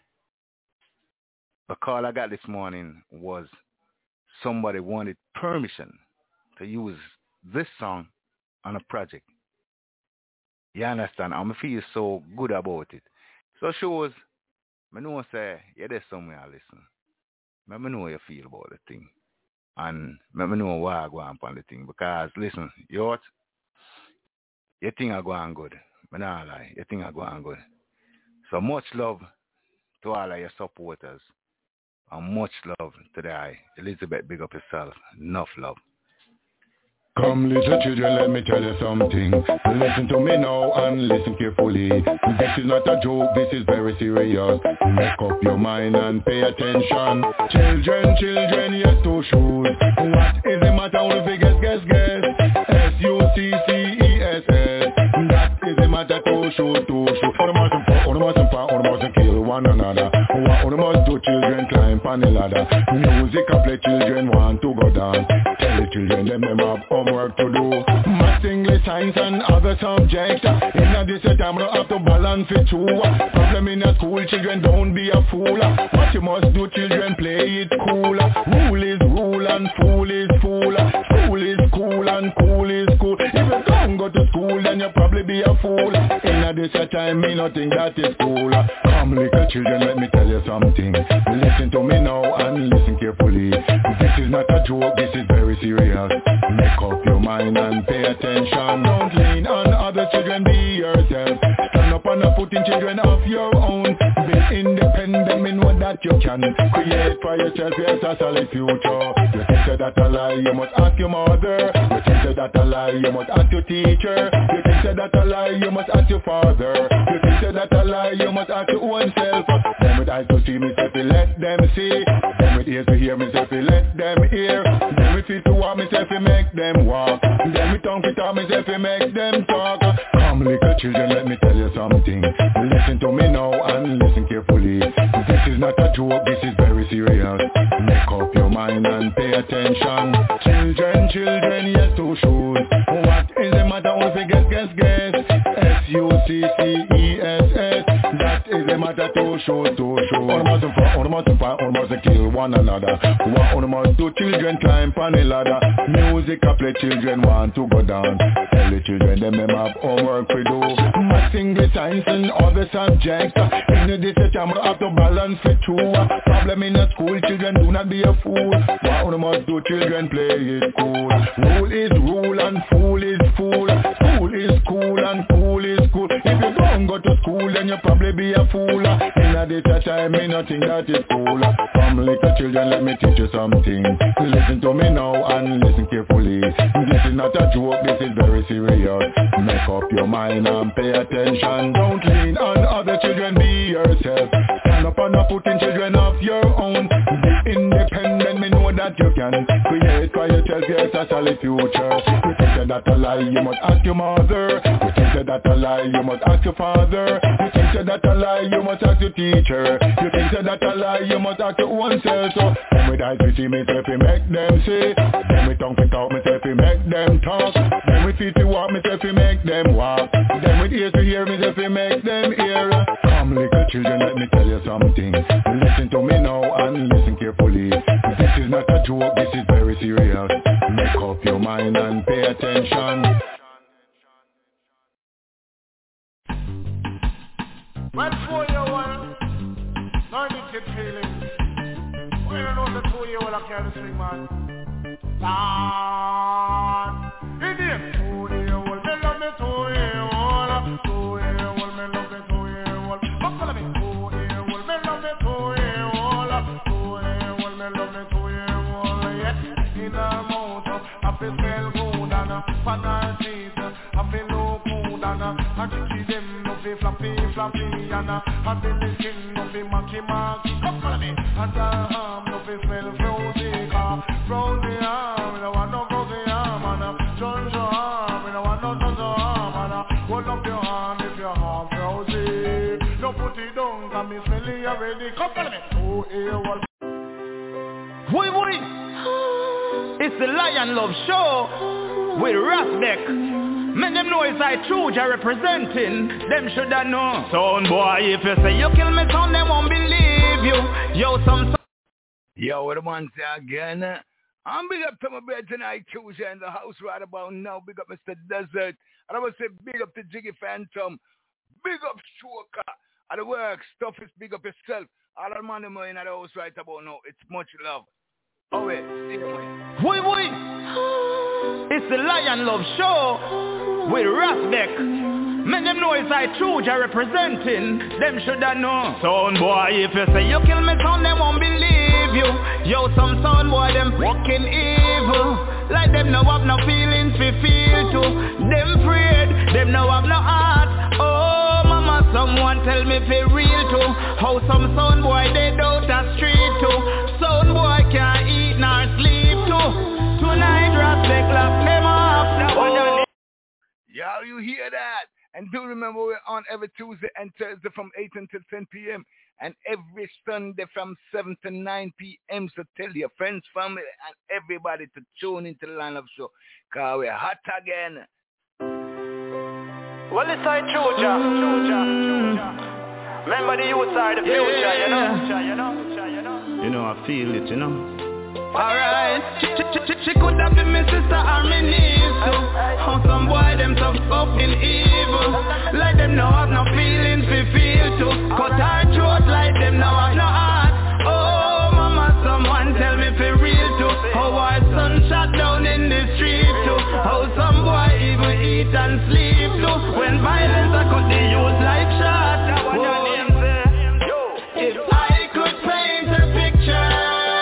the call I got this morning was somebody wanted permission to use this song on a project. You understand? I'm feel so good about it. So shows, I know say, yeah, there's somewhere I listen. Let me know how you feel about the thing. And let me know why I go on the thing. Because, listen, you know what? You think I go on good. But not lie. You think I go on good. So much love to all of your supporters. And much love to the eye. Elizabeth, big up yourself. Enough love. Come little children, let me tell you something. Listen to me now and listen carefully. This is not a joke, this is very serious. Make up your mind and pay attention. Children, children, yes, two shoes. What is the matter with the guess, guess, guess? S U C C E S S. That is the matter, two shoes, two shoes. On the mountain for, on the mountain for, on the mountain kill one another. On the mountain two children climb on the ladder. Music a play, children want to go down. Tell the children them them have homework to do. Math, English, science and other subjects. In a this time you have to balance it too. Problem in a school, children don't be a fool. What you must do, children play it cool. Rule is rule and fool is fool. School is cool and cool is cool. If you don't go to school, then you'll probably be a fool. In a this time, me not think that is cool. Come little children, let me tell you something. Listen to me now and listen carefully. This is not a joke, this is very serious. Make up your mind and pay attention. Don't lean on other children, be yourself. Stand up on a footing, children of your own. Be independent, me know that you can. Create for yourself, yes, a solid future. You think that a lie, you must ask your mother. You think that a lie, you must ask your teacher. You think that a lie, you must ask your father. You think that a lie, you must ask your own self. Them with eyes to see me, self, let them see. Them with ears to hear me, self, let them hear. Them with feet to walk me, self, make them walk. Them with tongue to talk me, self, make them talk. Come little children, let me tell you something. Listen to me now and listen carefully. This is not a joke, this is very serious. Make up your mind and pay attention. Children, children, yes, two shoes. What is the matter with the guess, guess, guess? S U C C E S S. That is the matter, two shoes, two shoes. On must fight, on must fight, on must kill one another. On must do children climb on a ladder. Music a play, children want to go down. Tell the children them them have homework to do. Math, English, science and other subjects. In this time you have to balance it too. Problem in a school, children do not be a fool. What on must do, children play it cool. Rule is rule and fool is fool. School is cool and cool is cool. If you don't go to school, then you probably be a fool. In a this time, me nothing that is cool. Come little children, let me teach you something. Listen to me now and listen carefully. This is not a joke, this is very serious. Make up your mind and pay attention. Don't lean on other children, be yourself. Stand up on a footing, children of your own. Be independent, me know that you can. Create for yourself, yes, a solid future. You think that a lie, you must ask your mother. You think that a lie, you must ask your father. You think that a lie, you must ask your teacher. You think that a lie, you must ask your own self. So, them with eyes to see me, self, make them see. Them with tongue to talk, me self, make them talk. Them with feet to walk, me self, make them walk. Them with ears to hear, me self, make them hear. Come little children, let me tell you something. Listen to me now and listen carefully. This is not a joke, this is very serious. Make up your mind and pay attention. Well, four year old, none of the feeling. We don't know the two year old I can't swing, man. Lord, it is two year old, me love me two year old. Two year old, me love me two year old. But follow me, two year old, me love me two year old. Two year old, me love me two year old. Yes, in a mouth, I feel smell good and a fat and teeth. I feel no good and a chicky them no feel flappy flappy and a hot in the skin no feel macky macky. Come follow me. me. And I am no fi smell fruity car. Fruity arm, we don't want no fruity arm. And a ginger arm, we don't want no ginger arm. And a hold up your arm if you have fruity. No put it down, cause me smelly already. Come follow me. Oh, here was. Woi woi, it's the Lion Love Show with Rasbeck. Make them know it's I true Jah representing. Them shoulda know. Son boy, if you say you kill me, son, them won't believe you. Yo, some. Yo, what I want to say again? I'm big up to my bed tonight, Tuesday in the house right about now. Big up Mister Desert. And I would say big up to Jiggy Phantom. Big up Shoka. At the work, stuff is big up yourself. All the money more in the house right about now. It's much love. Oh wait, stay away. Woi woi, it's the Lion Love Show with Rasbeck. Make them know it's I true Jah representing. Them shoulda know. Son boy, if you say you kill me, son, them won't believe you. Yo, some son boy, them fucking evil. Like them no have no feelings fi feel to. Them afraid, them no have no heart. Oh mama, someone tell me fi real too. How some son boy dead out the street too. Son boy can't eat nor sleep too. Tonight Rasbeck lock them off. Oh. Y'all, you hear that? And do remember we're on every Tuesday and Thursday from eight until ten p.m. and every Sunday from seven to nine p.m. So tell your friends, family, and everybody to tune into the Line Up Show. Because we're hot again. Well, it's I true Jah. Remember the youths are the future, yeah. you know? You know? You know? You know, I feel it, you know? Alright, she, she, she, she could have been my sister or my niece too. How some boy them so fucking evil. Like them no have no feelings we feel too. Cut our throat like them no have no heart. Oh mama, someone tell me for real too. How our son shot down in the street too. How some boy even eat and sleep too. When violence I cut the youth like shot. Oh, if I could paint a picture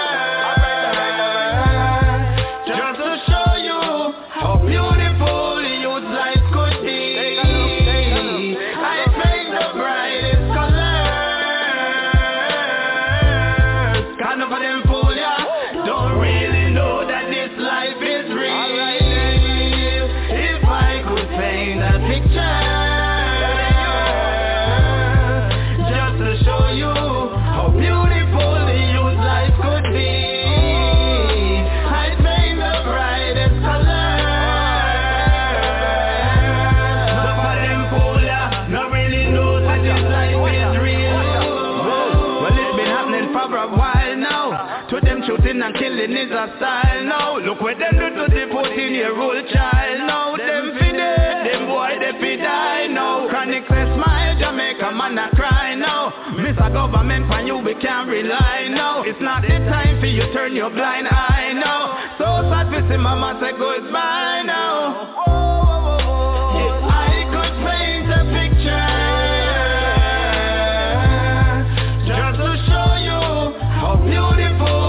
shooting and killing is a style now. Look what them do to the fourteen-year-old child now. Them fi dead, them boy they fi die now. Chronic say smile, Jamaica man a cry now. Miss a government for you we can't rely now. It's not the time for you turn your blind eye now. So sad to see mama say goodbye now. If I could paint a picture just to show you how beautiful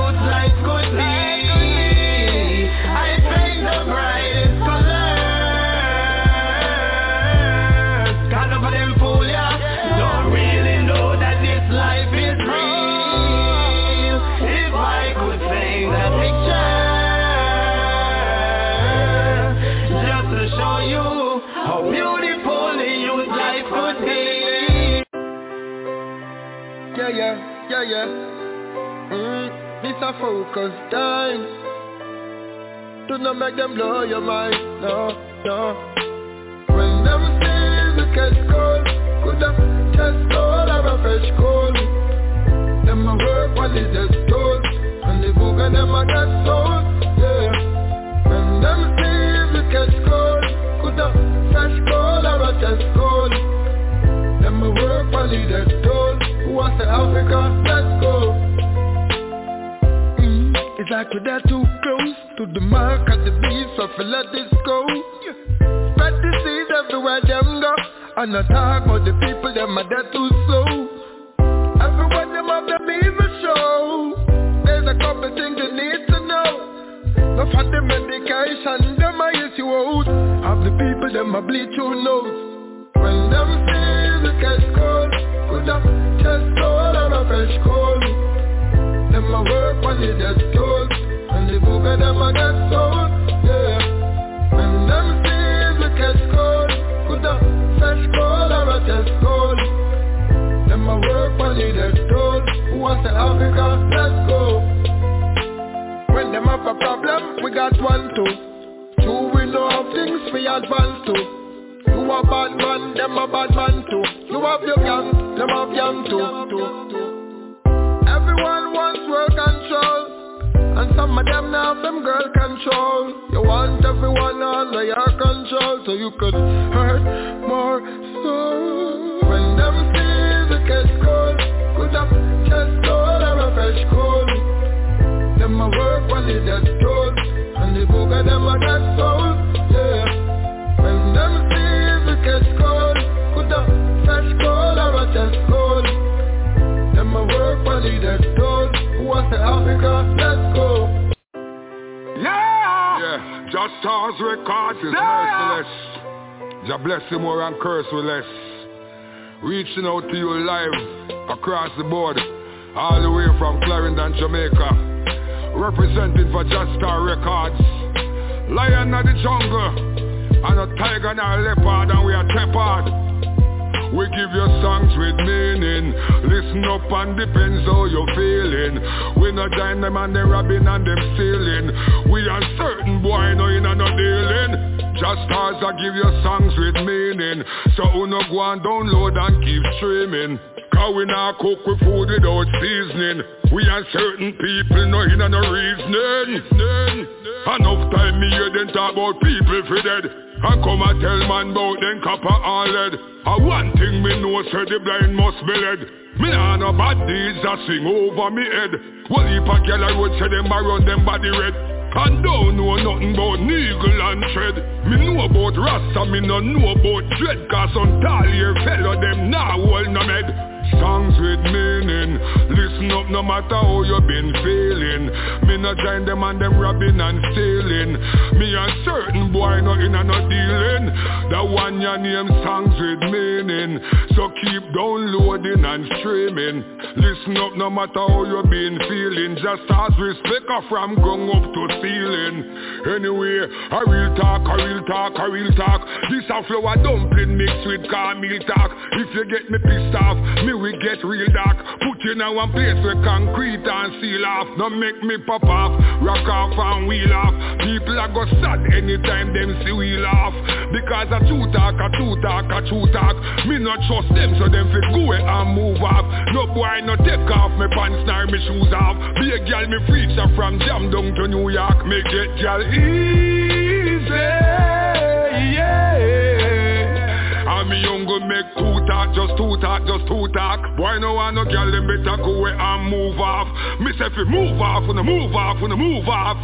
Yeah, yeah, yeah, yeah. Mm, this a focus time. Do not make them blow your mind, no, no. When them say the catch cold, could have just cold or a fresh cold. Them a work while they just told, and the book and them a got sold, yeah. When them say the catch cold, could have fresh cold or a just cold. Them a work while they just told. What's the Africa? Let's go. Mm, it's like we're too close to the mark of the beast, so we let this go. Spread the seed everywhere them go, and not talk about the people them are dead too slow. Everyone them have them evil show. There's a couple things you need to know. Not for the medication them I use you out. Have the people them a bleed your nose. When them see the catch cold, could have just cold or a fresh cold. say Africa, let's go. When them have a problem, we got one too. Two we know of things we advance to. You a bad man, them a bad man too. You have your gang, them have young too. Everyone wants world control, and some of them now have them girl control. You want everyone under your control, so you could hurt more souls. When them see the catch cold, could have chest cold or a fresh cold. Them a work while they dead told, and the booger them a dead soul. Yeah. When them see the catch cold, could have fresh cold or a chest cold. Them a work while they dead told. Who wants the Africa? Let's go. Yeah. Yeah. Just Stars Records is yeah. merciless. Jah bless you more and curse you less. Reaching out to you live across the board, all the way from Clarendon, Jamaica. Representing for Just Star Records. Lion of the jungle, and a tiger and a leopard, and we are shepherd. We give you songs with meaning. Listen up and depends how you're feeling. We not join them and them robbing and them stealing. We uncertain boy, no in and no dealing. Just Stars I give you songs with meaning. So who no go and download and keep streaming. Cause we not cook with food without seasoning. We uncertain people, no in and no reasoning. Enough time me hear them talk about people for dead. And come and tell man about them copper and lead. And one thing me know, say the blind must be led. Me nah no bad deeds a sing over me head. Well if a girl I would say them a run them body red. And don't know nothing about niggle and tread. Me know about Rasta, me no know about dread. Cause some tall here fellow them now hold no med. Songs with meaning. Listen up no matter how you been feeling. Me no join them and them robbing and stealing. Me uncertain boy no in and no dealing. That one your name songs with meaning. So keep downloading and streaming. Listen up no matter how you been feeling. Just as respect from ground up to ceiling. Anyway, a real talk, a real talk, a real talk. This a flour dumpling mixed with caramel talk. If you get me pissed off, me we get real dark. Put you in a one place where concrete and seal off. Don't make me pop off, rock off and wheel off. People are go sad anytime them see we laugh. Because a true talk, a true talk, a true talk. Me not trust them so them fit go away and move off. No boy no take off me pants nor me shoes off. Be a girl me feature from Jam down to New York. Me get girl easy, yeah. And me young go make two talk, just two talk, just two talk. Boy no want no girl, them better go away and move off. Me say fi move off, wanna move off, wanna move off.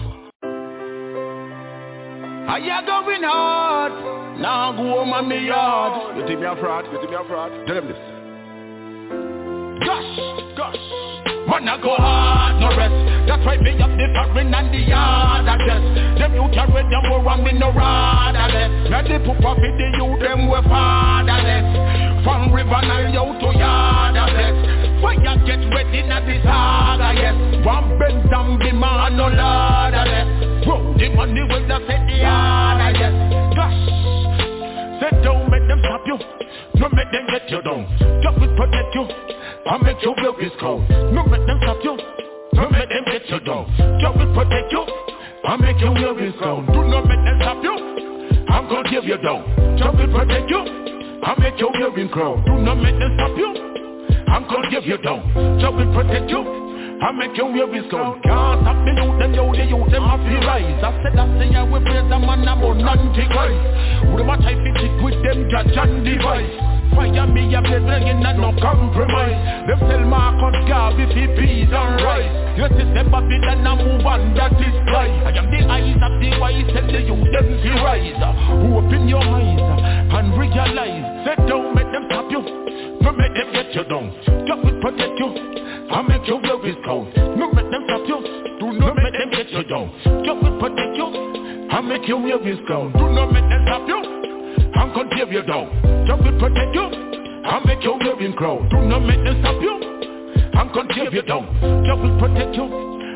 Are you going hard? Now go home on me yard. You think me a fraud? You think me a fraud? Tell them this. Gosh, gosh. Man I go hard, no rest. That's why me up the foreign and the yard address. Them you carry them more and me no rather less. Now they put up with the youth, them we fatherless. From river Nile out to yard address. Fire get ready now this saga, yes. One bend down the man no ladder less. Bro, the money will not set the yard, yes. Gosh, say don't make them stop you. No make them get you down. Just will protect you. I make your will is cold. No make them stop you. No make them get you down. Just will protect you. I make your will is cold. Do not make them stop you. I'm gonna give you down. Just will protect you. I make your will is cold. Do not make them stop you. I'm gonna give you down. Just will protect you. I make your will is cold. Can't stop me youth, them yo, the youth, them have to rise. I said that thing I will praise them and I'm on anti-Christ. Who them a try to stick with them judge and device. Fire me a blaze bringing and no compromise. Them sell Marcus Garvey for peas and rice. You see the Babylon and move on, that is right. I am the eyes of the wise, tell the youth them to rise. Open your eyes and realize. Say don't make them stop you. No make them get you down. Just will protect you. I make your will is cold. No make them stop you. Do not make them get you down. Just will protect you. I make your will is cold. Do not make them stop you. I'm gonna give you down. Just will protect you. I make your living crowd. Do not make them stop you. I'm gonna give you down. Just will protect you.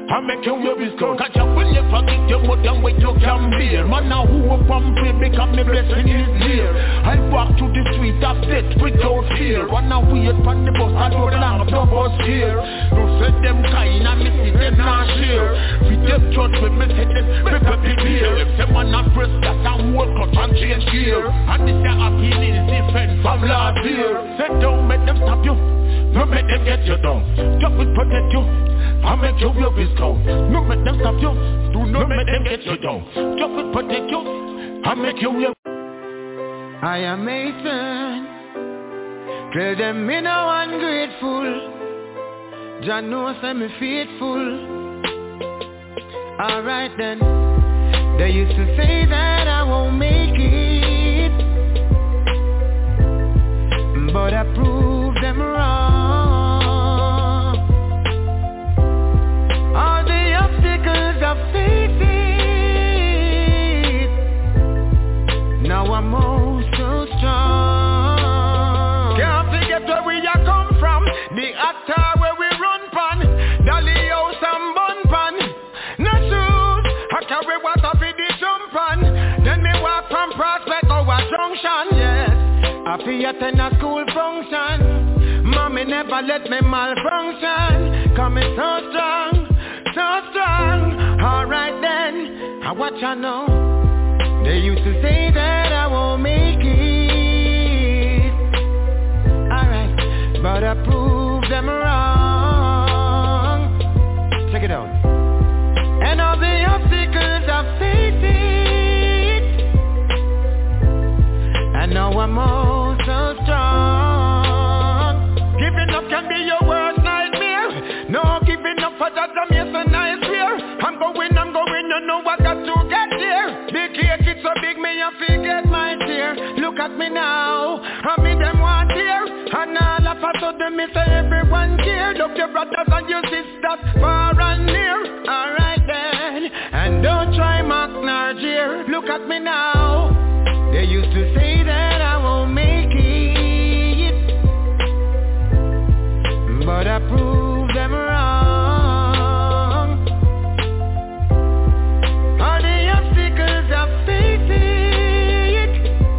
I make you wear his clothes. Cause you will never get your more than what you can bear. Man, now who up and pray because me blessing is near. I walk to the street of death without fear. One now wait for the bus, I don't long of the bus here. Don't say them kind and me see them not share. With them judge when me say them prepare prepare. If them man not press that and work out and change gear. And this year opinion is different from last year. Say don't make them stop you, no make them get you down. Just will protect you, I make you wear his clothes. No make them stop you, do not make them get you down. Just will protect you, I make you wear. I am Mason. Tell them me no ungrateful. Jah knows I'm faithful. Alright then. They used to say that I won't make it, but I proved them wrong. All the obstacles I faced, now I'm oh so strong. Can't forget where we are come from. The actor where we run pan, Dolly house and bun pan. No shoes, I carry water for the jump on. Then me walk from Prospect over Junction, yes. I feel attend a school function. Mommy never let me malfunction. Coming so strong, so strong. Alright then, I watch I know. They used to say that I won't make it. Alright, but I proved them wrong. Check it out. And all the obstacles I've faced it, and now I'm oh so strong. Giving up can be your worst nightmare. No giving up for that, I'm yes and I swear. I'm going, I'm going, you know I got to get there. The cake it's so big, me I forget my tear. Look at me now, I me them want here. And all of a sudden me say everyone care. Look your brothers and your sisters far and near. Alright then, and don't try mock nor jeer. Look at me now, they used to say that I won't make it, but I proved them wrong. All the obstacles I've faced it,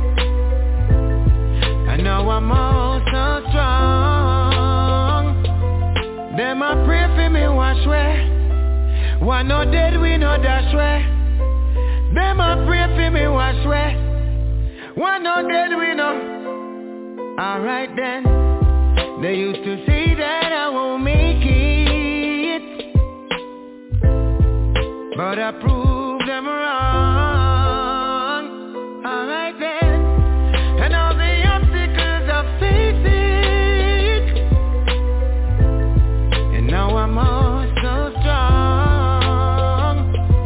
and now I'm all so strong. Them a pray for me wash way. One no dead, we no dash way. Them a pray for me wash way. One no dead, we no. Alright then. They used to say that I won't make it, but I proved them wrong. Alright then. And all the obstacles I've faced it, and now I'm all so strong.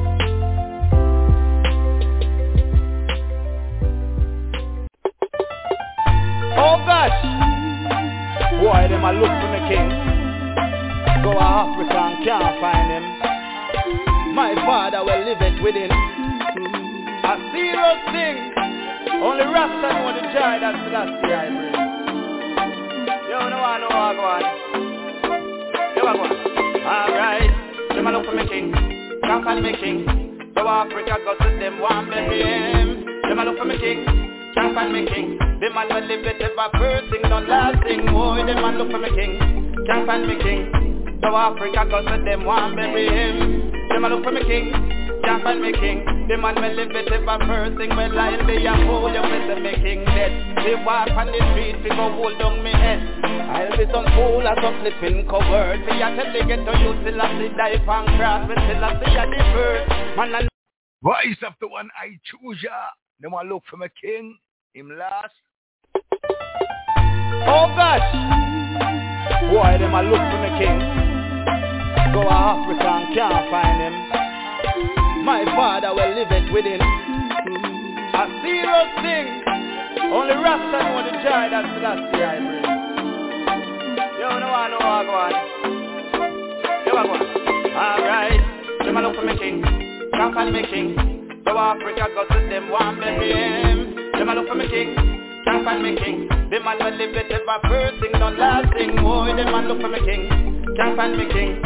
Oh gosh! Boy, them a look for the king. Go to Africa and can't find him. My father will live it within. A serious thing. Only Rasta know the joy that Selassie I bring. You know I know I go on. You go on. Alright. Them a look for me king. Can't find me king. Go to Africa, go to them one baby him. Them a look for me king. Can't find me king. The man will live it ever first thing, not last thing. Boy, the man look for me king. Can't find me king. So Africa goes to them one bury him. The man look for me king. Can't find me king. The man will live it ever first thing. Well, I'll be a fool, you will be king dead. They walk on the street, people hold down me head. I'll be some fool or some flipping coward. See, I tell they get to you till I see die and cross. But till I see the first man and voice of the one I choose ya. They want to look for my king. Him last. Oh gosh! Boy, them a look for the king. Go to Africa and can't find him. My father will live it within. A serious thing. Only Rasta know the joy that Selassie I bring. You know I know I go on. You go on. Alright. Them a look for me king. Can't find me king. So Africa go to them one baby him. Them a look for me king. Can't find me king. The man will live it ever first thing, not last thing. Boy, the man look for me king. Can't find me king.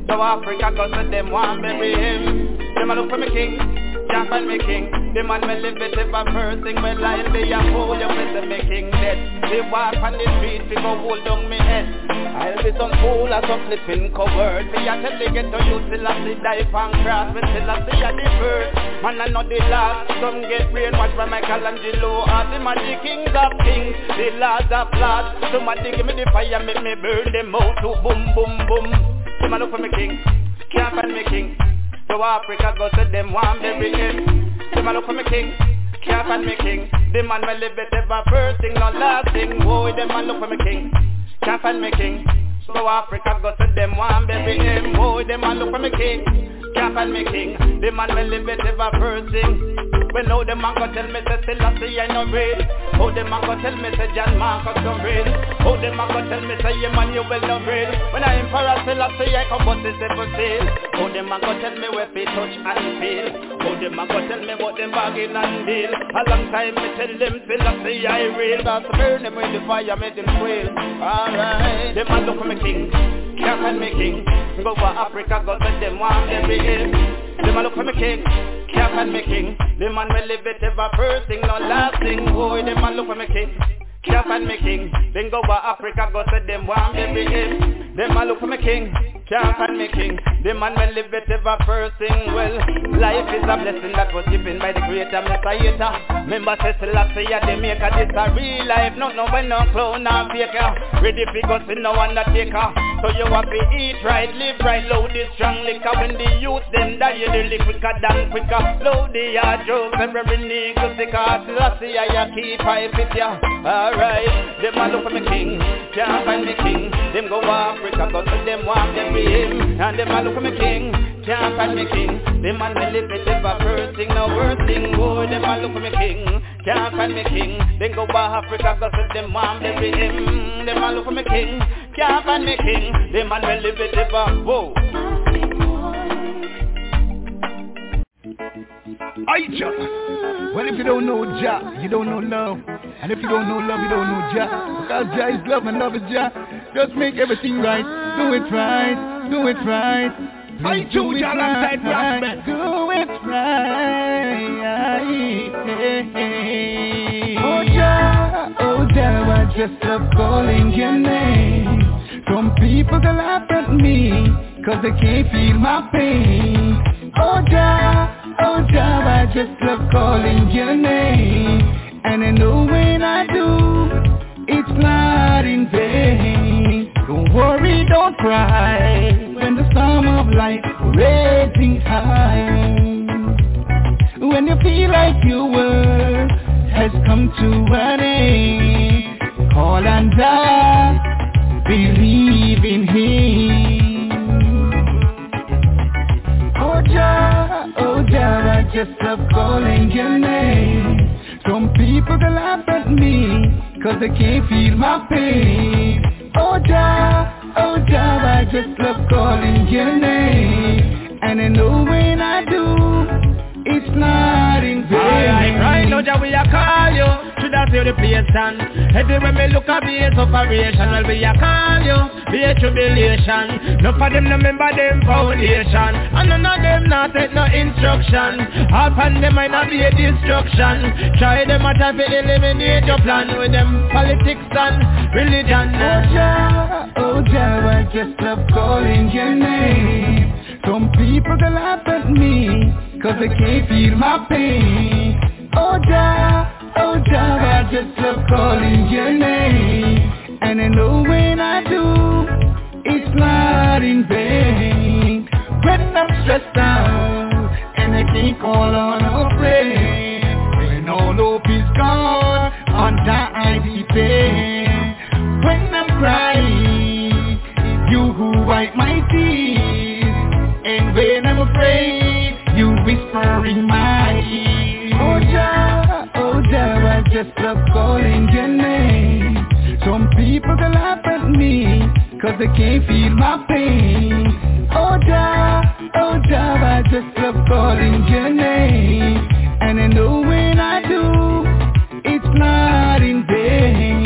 So Africa go to them want bury him. Them a look for me king, can't find me king. The man me live it if a first thing me line be a fool. You miss me king dead. They walk on the street, they go hold down me head. I'll be some fool or some flipping covered. Me a tell they get to you till I see die and cross. Me till I see a the first. Man I know the last. Some get brainwashed by Michelangelo. Or the man the kings of kings, the lords of lords. Somebody give me the fire, make me burn them out to boom boom boom. Them a look for me king, can't find me king. So Africa go to them want bury him. Them a look for me king, can't find me king. The man me live it ever first thing, no last thing. Boy, them a look for me king, can't find me king. So Africa go to them want bury him. Boy, them a look for me king, can't find me king. The man me live it ever first thing. When now them a go tell me say still I see I no real. Oh them a go tell me say John Marcus no real. Oh them a go tell me say Emmanuel no real. When I emperor still I see I come bust the seven seal. Oh them a go tell me where they touch and feel. Oh them a go tell me what them bargain and deal. A long time me tell them still I see I real. That's burn them with the fire make them squeal. Alright, them a look for me king, can't find me king. Go for Africa go to them want them be ill. Them a look for me king, can't find me king. The man will live it ever first thing, no last thing. Boy, the man look for me king, can't find me king. Then go by Africa, go to them want bury him. The man look for me king, can't find me king. The man will live it ever first thing. Well, life is a blessing that was given by the creator, Messiah. Remember say Selassie the maker. This a real life, not no when no clown or faker. Ready for go see no undertaker. So you have to eat right, live right, load this strong liquor. When the youth them die, you nearly quicker than quicker. Load the hard drugs, every nigga sicker. Selassie I keep five fit ya. Alright, them a look for me king, can't find me king. Them go Africa, go to them want them be him. And them a look for me king, can't find me king. Them man me live it ever first thing, no worst thing. Boy, them a look for me king, can't find me king. Then go by Africa, go to them want them be him. Them a look for me king, can't find me king. Them man me live it ever, whoa. Aija. Well, if you don't know Jah, you don't know love. And if you don't know love, you don't know Jah. Because Jah is love and love is Jah. Just make everything right. Do it right. Do it right. I do Jah alongside Prospect. Do it right. Oh Jah, oh Jah, I just love calling your name. Some people they laugh at me, cause they can't feel my pain. Oh Jah, oh Jah, I just love calling your name. And I know when I do, it's not in vain. Don't worry, don't cry, when the storm of life raging high. When you feel like your world has come to an end, call on Jah, believe in Him. Oh Jah, oh Jah, I just love calling your name. Some people they laugh at me, cause they can't feel my pain. Oh Jah, oh Jah, I just love calling your name. And I know when I do, it's not in vain. Alright, right now Jah we a call you, should I see the place stand? Everywhere me look at be a separation. Well we a call you, be a tribulation. None of them no member them foundation, and none of them not take no instruction. Half and them might not be a destruction. Try them a try to eliminate your plan with them politics and religion. Oh Jah, oh Jah, I just love calling your name. Some people they laugh at me, cause they can't feel my pain. Oh Jah, oh Jah, I just love calling your name. And I know when I do, it's not in vain. When I'm stressed out, and I can't call on a friend. When all hope is gone, on Jah I depend. When I'm crying, it's you who wipe my tears. And when I'm afraid, you whisper in my ear. Oh Jah, oh Jah, I just love calling your name. Some people they laugh at me, cause they can't feel my pain. Oh Jah, oh Jah, I just love calling your name. And I know when I do, it's not in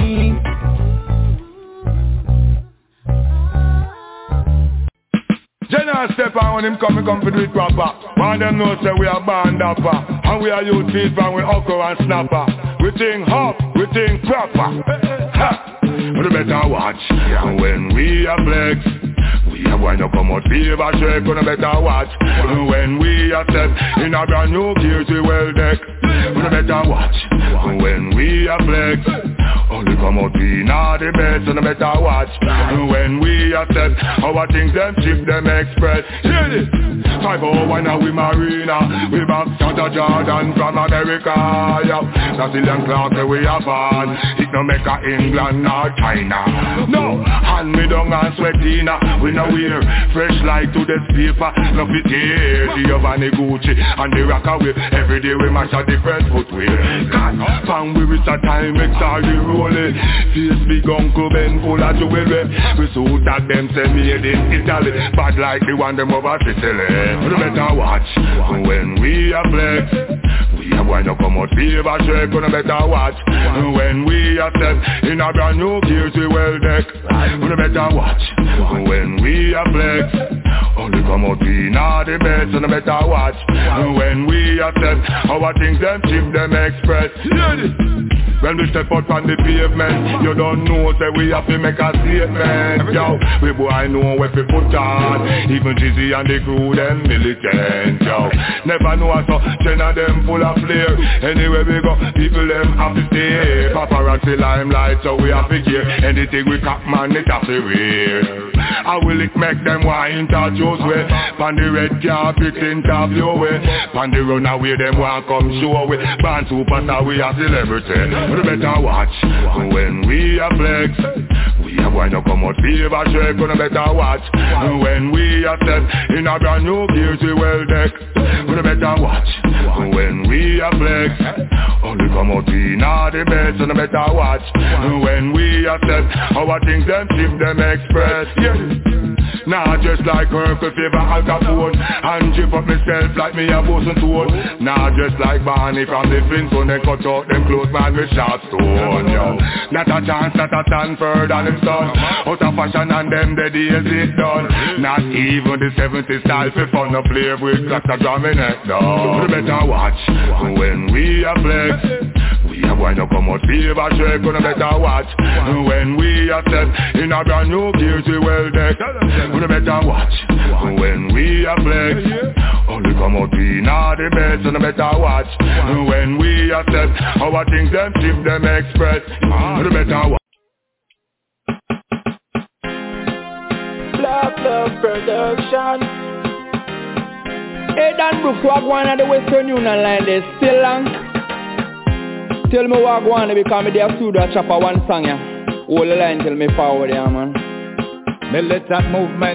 vain. General step on when him come, he come for do it proper. One them know say we are band upper, and we are youth thief and we hawker and snapper. We think hop, we think proper. Ha! But you better watch, and when we are flex, we are going to come out fever check, you better watch. And when we are step in a brand new gear to well deck, you better watch. And when we are flex, only come out we not the best, you better watch. And when we are step, our things them ship them express. Hear this? five oh one now we marina, we back Santa Jordan from America, yeah. Brazilian Clark we are born, it no make a England nor China. No, hand me down and sweatina, we no wear fresh like to this paper. No fit here, the Giovanni Gucci and the Rockaway. Every day we match a different footwear. God, fan we reach a time make all the rolling. Face big Uncle Ben full of jewelry. We suit that them say made in Italy, bad like the one them over Sicily. You better watch when we are flex. We are going to come out fever check. You better watch when we are step in a brand new gear to well deck. You better watch when we are flex. Only come out we not the best. You better watch when we are step. Our things them cheap them express. When we step out on the pavement, you don't know say we have to make a statement. Yo, we boy know what we put on. Even Jizzy and the crew them militant. Yo, never know so ten of them full of flair. Anywhere we go, people them have to stay. Paparazzi limelight, so we have to gear. Anything we crack man, it have to wear. I will it make them want interviews way. Pan the red carpet interview way. Pan the runaway them want come show way. Band superstar we are celebrity. You better watch when we are flex. We are going to come out fever check. You better watch when we are step in a brand new gear to well deck. You better watch when we are flex. Only come out we not the best. You better watch when we are step. Our things them ship them express. Yeah. Nah, just like Hercule Fever, Al Capone, and chip up myself like me a bosun toad. Nah, just like Barney from the Flintstone, they cut out them clothes man with sharp stone, yo. Not a chance, not a Stanford and them son. Out of fashion and them the days is done. Not even the seventies style for fun to play with clocks a drum in it down. You better watch when we are flex. We are going to come out fever check. You better watch when we are step in a brand new gear to well deck. You better watch when we are flex. Only come out we not the best. You better watch when we are step. Our things them ship them express. You better watch. Black Love Production. Hey Dan Brooks, what going on the Western Union line? They still long. Tell me what going on because me there studio chopper one song ya. Hold the line till me forward ya man. Militant movement.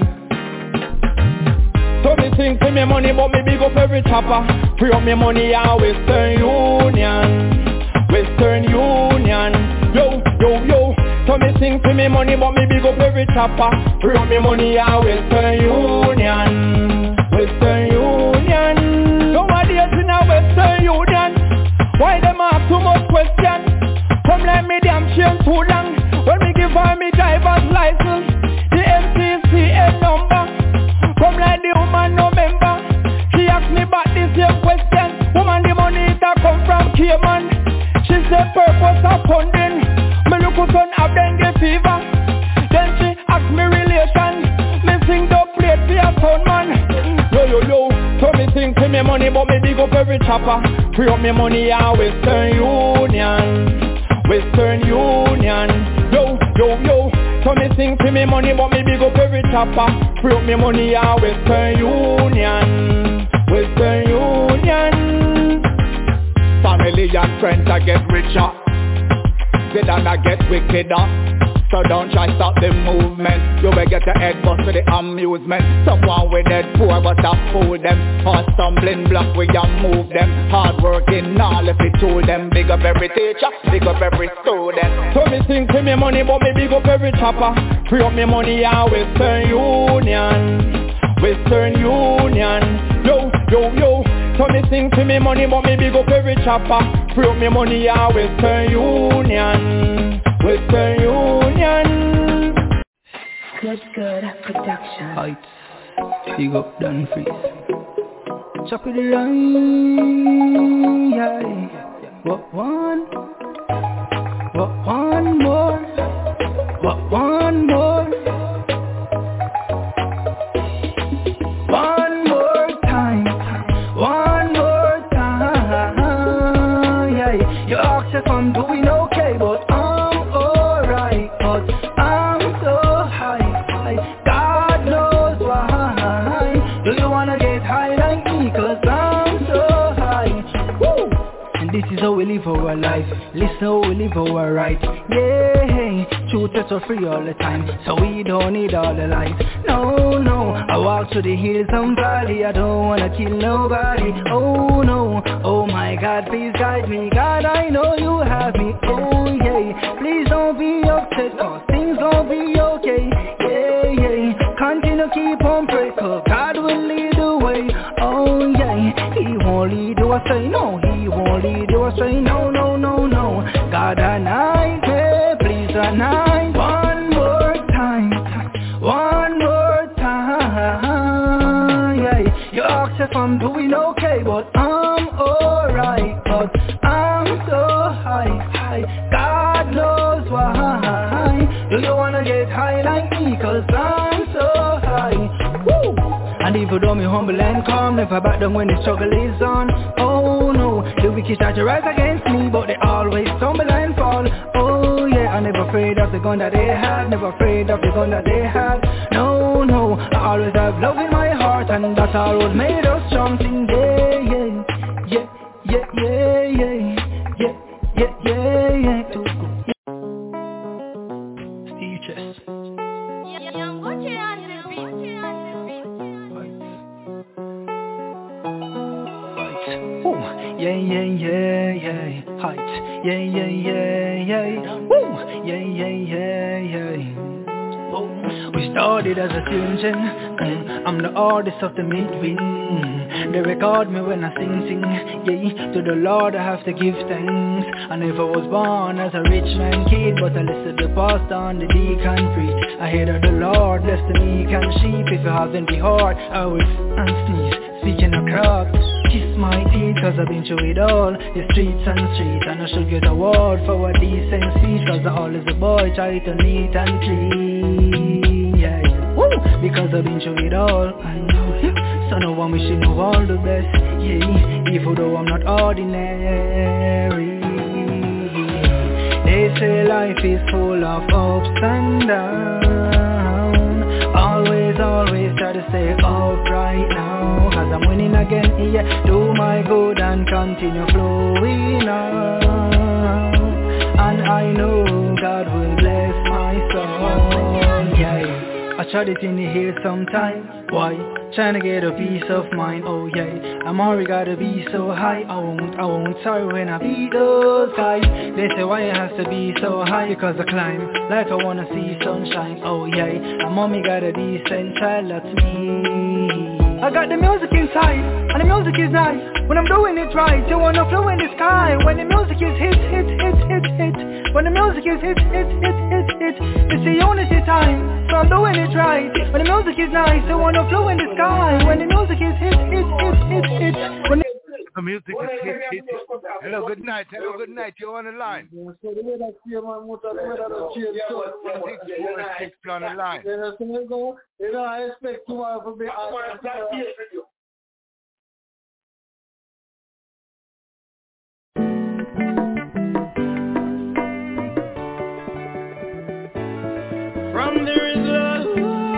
So me think to me money but me big up every chopper. Free up me money ya Western Union. Western Union. Yo, yo, yo. So me think to me money but me big up every chopper. Free up me money ya Western Union. Western Union. Nobody else in a Western Union. Why them ask too much question? Come let me damn chain too long. When me give her me driver's license, the M C C N number. Come like the woman no member. She ask me back the same question. Woman the money that come from Cayman. She said purpose of funding. Me look at son have dengue fever. Then she ask me relation. Me sing the plate for a son man. Yo yo yo. So me sing to me money but me big up every chopper. Free up me money ya Western Union. Western Union. Yo, yo, yo. So me sing to me money but me big up every chopper. Free up me money ya Western Union. Western Union. Family and friends I get richer. They don't I get wickeder. So don't try stop the movement. You will get your head bust for the amusement. Someone with that poor but I fool them. Or stumbling block we can move them. Hard working all if we tool them. Big up every teacher, big up every student. So me think to me money but me big up every chopper. Free up me money ya Western Union. Western Union. Yo, yo, yo. So me sing to me money but me big up every chopper. Free up me money ya Western Union. Western Union. Good, good production. Heights. Big up Dan Freeze. Chop it around, yeah. What one? What one more? What one more? One more time. One more time, yeah. You ask if I'm doing okay, but I'm alright. But I'm so high, high. God knows why. Do you wanna get high like me? Cause I'm so high. Woo! And this is how we live our life. Listen how we live our right. Yeah, truth is so free all the time. So we don't need all the lies. No, no, I walk through the hills and valley. I don't wanna kill nobody. Oh no, oh my God, please guide me. God, I know you have me. Oh yeah, please don't be upset, cause things gon' be okay. Yeah, yeah, continue keep on praying, cause God will lead the way. Oh yeah, He won't lead you astray. No, He won't lead you astray. No, no, no, no. God and I, yeah, please and I. One more time, one more time, yeah. You ask if I'm doing okay, but I'm alright. But I'm so high, high. God knows why. Do you wanna get high like me? Cause I'm so high. Woo! And even though me humble and calm, never back down when the struggle is on. Oh no, the wicked try to rise against me, but they always stumble and fall. Oh yeah, I'm never afraid of the gun that they have, never afraid of the gun that they have. No, no, I always have love in my heart, and that's all what made us strong. Sing yeah, yeah, yeah, yeah, yeah, yeah, yeah, yeah, yeah, yeah. Steve Chess. Yeah, yeah, yeah, yeah, height. Yeah, yeah, yeah, yeah. Woo! Yeah, yeah, yeah, yeah. Oh, we started as a children. Mm, I'm the artist of the midwind. Mm, they record me when I sing, sing. Yeah, to the Lord I have to give thanks. I never was born as a rich man kid, but I listened to the pastor and the deacon preach. I hear that the Lord bless the meek and sheep. If you haven't the heart, I will and sneeze. Speaking of crowd, kiss my teeth, cause I've been through it all. The streets and streets, and I should get a award for a decent speech, cause I always a boy try to neat and clean. Yeah, woo! Because I've been through it all. And so no one wishing you all the best. Yeah, even though I'm not ordinary. They say life is full of ups and downs. Always, always try to stay upright now, cause I'm winning again, yeah. Do my good and continue flowing on. And I know God will bless my soul, yeah. I tried it in the hills sometime. Why? Trying to get a peace of mind. Oh yeah, I'm already gotta be so high. I won't, I won't sorry when I beat those guys. They say why it has to be so high, because I climb like I wanna see sunshine. Oh yeah, and mommy got a decent child, that's me. I got the music inside, and the music is nice. When I'm doing it right, you wanna flow in the sky. When the music is hit, hit, hit, hit, hit. When the music is hit, hit, hit, hit, hit. It's the unity time, so I'm doing it right. When the music is nice, you wanna flow in the sky. When the music is hit, hit, hit, hit, hit. When the music is hit, hit. Hello, good night. Hello, good night. You're on the line. You're on the line. You know, I expect tomorrow to be From there is love.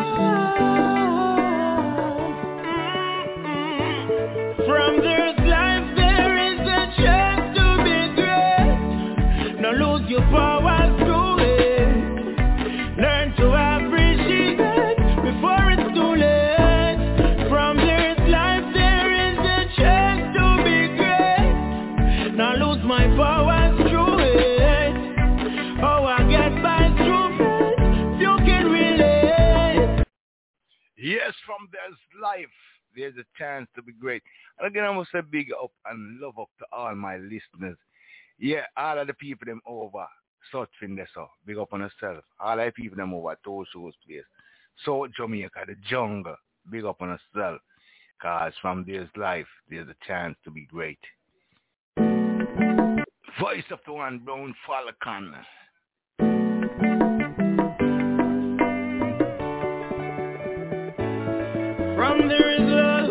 From there is life, there is a chance to be great. Don't lose your power through it. Learn to appreciate before it's too late. From there is life, there is a chance to be great. Don't lose my power through it. Oh, I get by through it. You can relate. Yes, from there's life, there's a chance to be great. And again, I must say big up and love up to all my listeners. Yeah, all of the people them over Sutphin there, so big up on yourself. All of the people them over Toe Shows place. South Jamaica, the jungle. big up on yourself. Because from there's life, there's a chance to be great. Voice of the one, Brown Falcon. From there is love.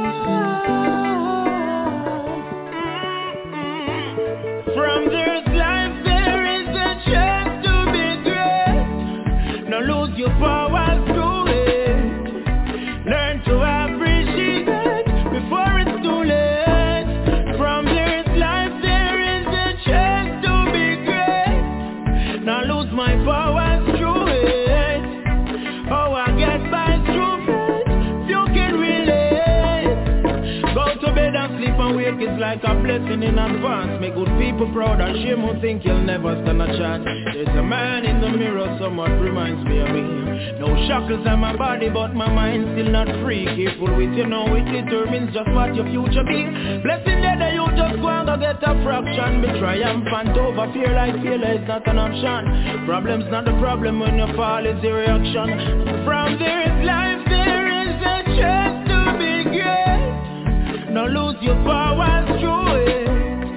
From there is life, there is a chance to be great. Now lose your power through it. Learn to appreciate it before it's too late. From there is life, there is a chance to be great. Now lose my power through it. Oh, I get by through it. You can relate. Go to bed and sleep and wake, it's like a blessing in advance. Make good people proud and shame who think you'll never stand a chance. There's a man in the mirror, somewhat reminds me of me. No shackles on my body, but my mind still not free. Careful with you know, it determines just what your future be. Blessing that you just go and go get a fraction. Be triumphant over fear like failure is not an option. Problem's not the problem when you fall, it's the reaction. From there is life, there is a chance to be great. Now lose your power through it.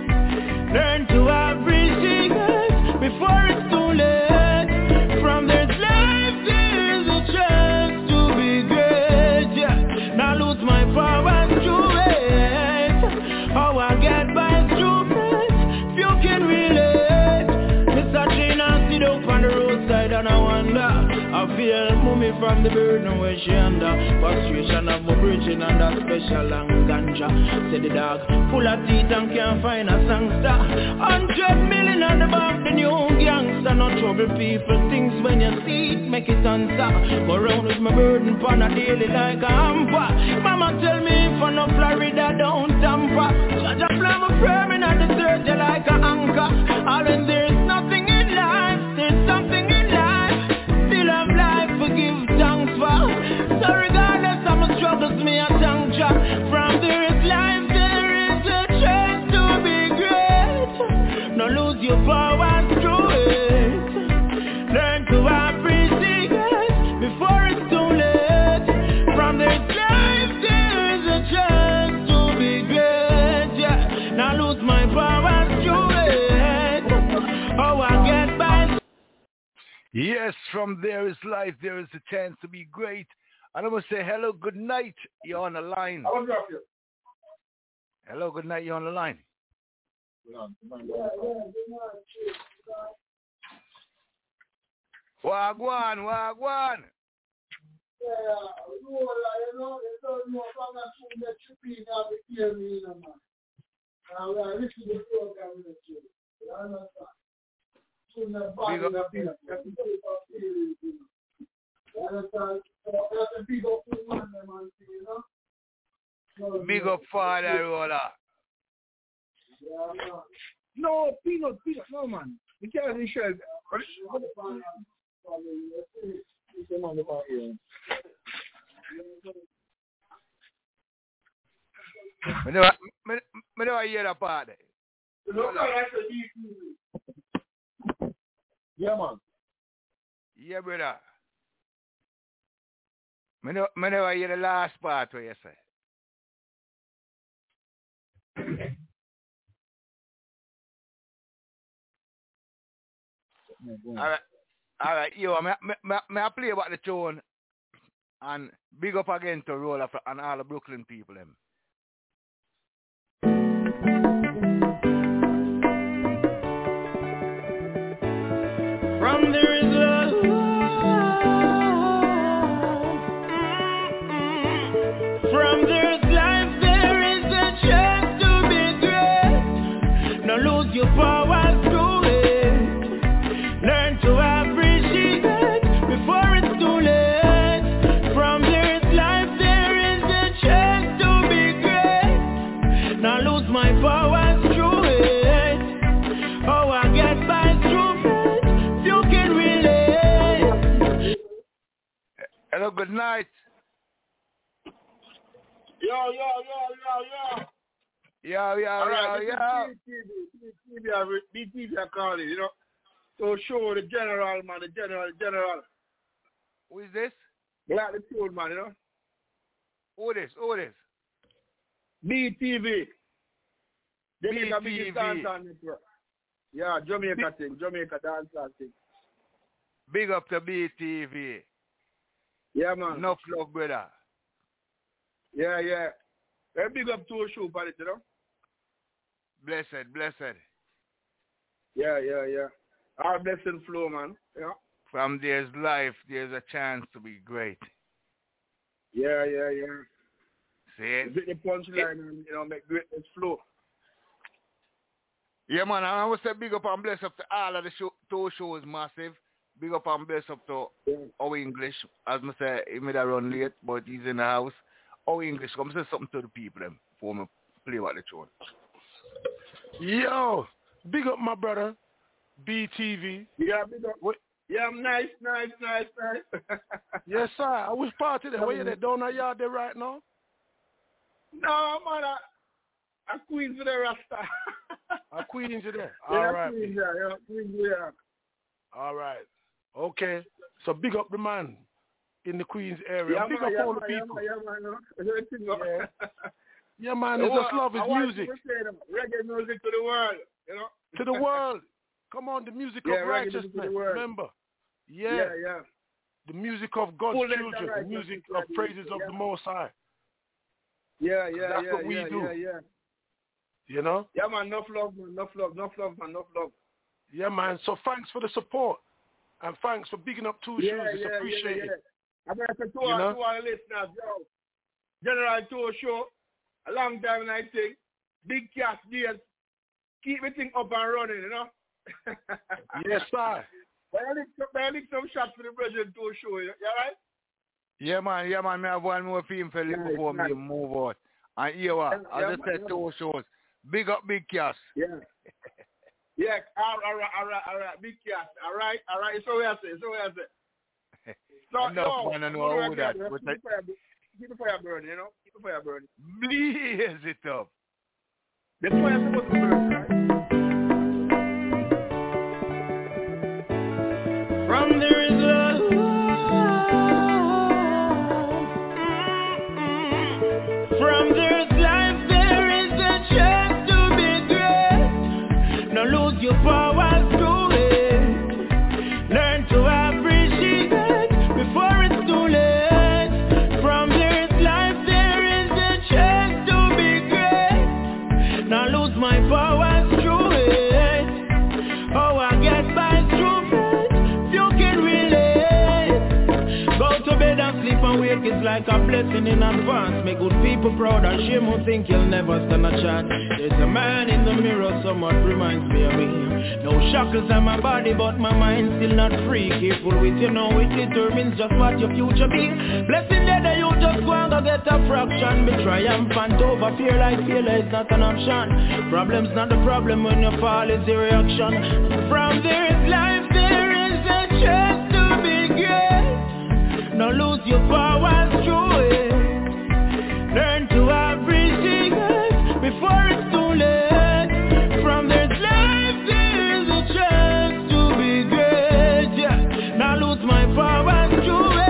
Learn to appreciate it before it's too late. From this life, there is a chance to be great. Yeah. Now lose my power through it. Oh, I get by through it. If you can relate. Mister Gina, sit up on the roadside and I wonder. I feel mummy from the burden where she under. Frustration of my bridging and that special and ganja. Say the dog full of teeth and can't find a songster. Hundred million on the bank, the new gangster. No trouble people, things when you see it, make it answer. Go round with my burden pan a daily like a hamper. Mama tell me if I no Florida don't tamper. Judge a plan my firm at the dirt like a anchor. All when there's nothing in life, there's something in life. Still have life, forgive thanks for. So regardless of my struggles, me a thank ya. From there is life, there is a chance to be great. No lose your power through it. Learn to appreciate it before it's too late. From there is life, there is a chance to be great. Yeah. Now lose my power through it. Oh, I get by. Yes, from there is life, there is a chance to be great. And I'm going to say hello, good night, you're on the line. I will drop you. Hello, good night, you're on the line. Wagwan, wagwan. Yeah, you know, you know, you know, I'm not sure that you be now to hear me, you know, man. Now, we are listening to the program with you. You understand? So, the body, the people, the people, you understand? So, that's a big up to man, man, you know? So, big up father, Roller. Yeah, man. No, peanut, peanut, no, man. You can't be sure. I never, I never hear that part. Yeah, man. Yeah, brother. I never, I never hear the last part what you say. All right, all right, yo, may, may, may I play about the tune and big up again to Roller and all the Brooklyn people, them. From there is love. From there is life, there is a chance to be great. Now lose your power through it. Learn to appreciate it before it's too late. From there is life, there is a chance to be great. Now lose my power through it. Oh, I get by through it. You can relate. Hello, good night. Yo, yo, yo, yo, yo. Yo, yo, All right, yo, yo. B T V, B T V I call it, you know. So show the general, man, the general, the general. Who is this? Like the tune, man, you know. Who this? Who this? B T V. Jamaica B T V. biggest dancehall network. Yeah, Jamaica thing. Jamaica dancehall thing. Big up to B T V. Yeah, man. Enough love, brother. Yeah, yeah. Very big up to a show for it, you know? Blessed, blessed. Yeah, yeah, yeah. Our blessing flow, man. Yeah. From there's life, there's a chance to be great. Yeah, yeah, yeah. See it? Hit the punchline and, you know, make greatness flow. Yeah, man, I want to say big up and bless up to all of the show, two shows massive. Big up and bless up to yeah. our English. As I say, he made a run late, but he's in the house. Our English, come say something to the people them before me play what the tune. Yo, big up my brother, B T V. Yeah, big up. What? Yeah, nice, nice, nice, nice. Yes, sir. I was part of that. Where you there? Down at yard there right now? No, man. I, I Queens with the Rasta. I Queens you there? Yeah, all right. Queens, yeah, yeah, Queens, yeah. All right. Okay. So big up the man in the Queens area. Yeah, big man, up yeah, all the man, people. Yeah, man, yeah, man. Yeah. Yeah, man, it's just love, it's music. Reggae music to the world, you know. To the world. Come on, the music yeah, of righteousness, remember. Yeah. Yeah, yeah. The music of God's Full children, the music of praises yeah. of the Most High. Yeah, yeah, That's yeah, what we yeah, do. yeah, yeah. You know? Yeah, man, enough love, man, enough love, enough love, man, enough love. Yeah, man, so thanks for the support. And thanks for bigging up Two yeah, Shows. It's yeah, appreciated. Yeah, yeah. I'm going to say to you our, know? to our listeners, yo, General Two Show, a long time and I think, big cash deals, keep everything up and running, you know? Yes, sir. But I need, I need some shots for the President Two Show, you right? Yeah, man, yeah, man, I have one more film for you nice, before nice. me move on. And here, what? As yeah, I said, yeah. Two Shows. Big up, big cash. Yeah. Yeah, all right, all right, all right, big cash. All right, all right, so we have to, so we have to. So, Enough, yo, man, I know all that. Keep the fire, keep the fire burning, you know? Keep the fire burning. Blaze it up. The fire supposed to burn, right? From there is love. From there is life, there is a chance to be great. Now lose your power through it. Learn to appreciate before it's too late. From there is life, there is a chance to be great. Now lose my power through it. Oh, I get by through it. You can relate. Go to bed and sleep and wake is like a blessing in advance. Make good people proud and shame who think you'll never stand a chance. There's a man in the mirror somewhat reminds me of me. No shackles on my body but my mind still not free. Careful with you know it determines just what your future be. Blessing that you just go and go get a fraction. Be triumphant over fear like failure is not an option. Problem's not the problem when you fall is the reaction. From there is life, there is a chance to be great. Now lose your power through it. Learn to appreciate before it's too late. From this life there is a chance to be great. Yeah. Now lose my power through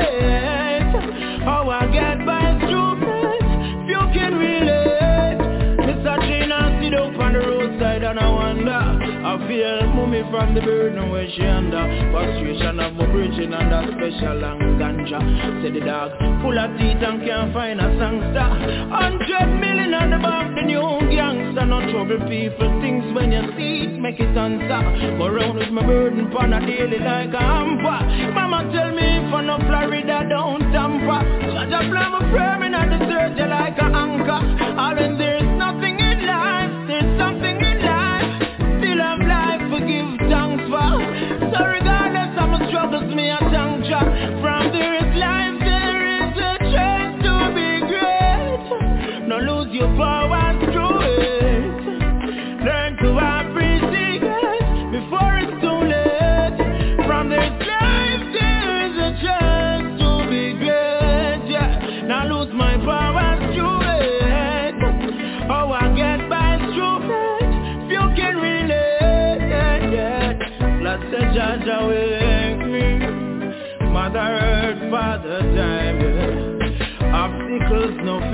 it. How I get by through it. If you can relate. Mister Gina sit up on the roadside and I wonder. I feel mummy from the burden where she under. Frustration of my bridging under special and ganja. Say the dog full of teeth and can't find a songster. Hundred million on the back, the new gangster. No trouble people, things when you see it, make it answer. Go round with my burden pan a daily like a hamper. Mama tell me if I no Florida don't tamper. Judge a blame a firm at the search like a anchor. All when there's nothing in life, there's something in life. Still have life, forgive thanks for. So regardless of my struggles, me a thank ya. From there is life, there is a chance to be great. Now lose your power through it. Learn to appreciate before it's too late. From this life, there is a chance to be great. Yeah. Now lose my power through it. Oh, I get by through it. If you can relate, yeah, yeah. Let's say Jaja wake me. Mother earth, father time, yeah. Obstacles no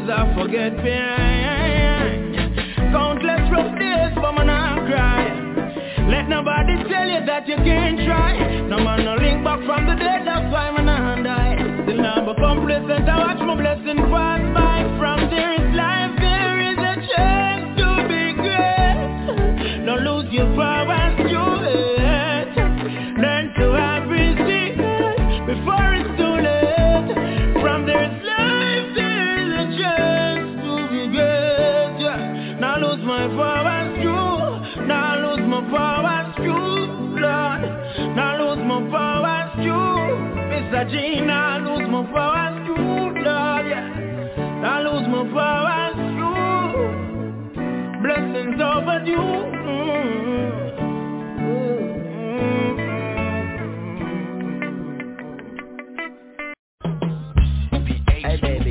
days I forget behind. Countless rough days, but man I cry. Let nobody tell you that you can't try. No man no link back from the dead, that's why man I die. Still now become complacent, I watch my blessing pass by. From there is life, there is a chance to be great. Don't lose your power, you hate. Learn to appreciate before it's too late. From there is life, there is a chance to be great. Yeah. Now lose my power, you. Now lose my power, you, Lord. Now lose my power, you, Mister G. Now lose my power, you, Lord. Yeah. Now lose my power, you. Blessings over you. Hey, baby.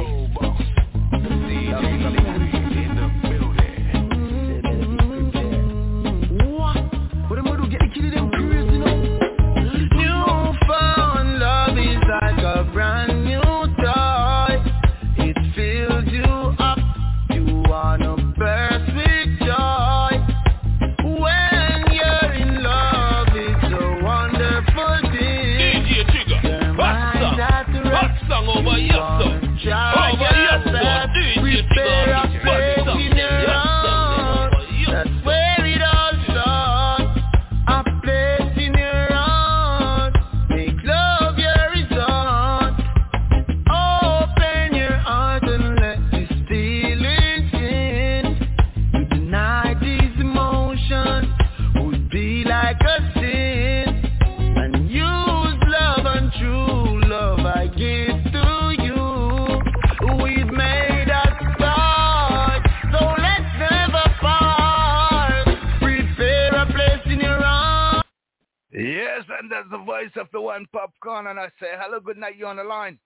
Newfound love is like a brand new toy. It fills you up. You wanna burst with joy. When you're in love, it's a wonderful thing. D J Jigga, hot song, hot song over your son, over your son. D J Jigga, hot song, in your own. That's where it all starts. A place in your heart. Make love your resort. Open your heart and let this feeling in. To deny these emotions would be like a sin. And use love and true love I give to you. We've made a start, so let's never part. Prepare a place in your heart. Yes, and that's the voice of the one Popcorn, and I say, hello, good night, you on the line.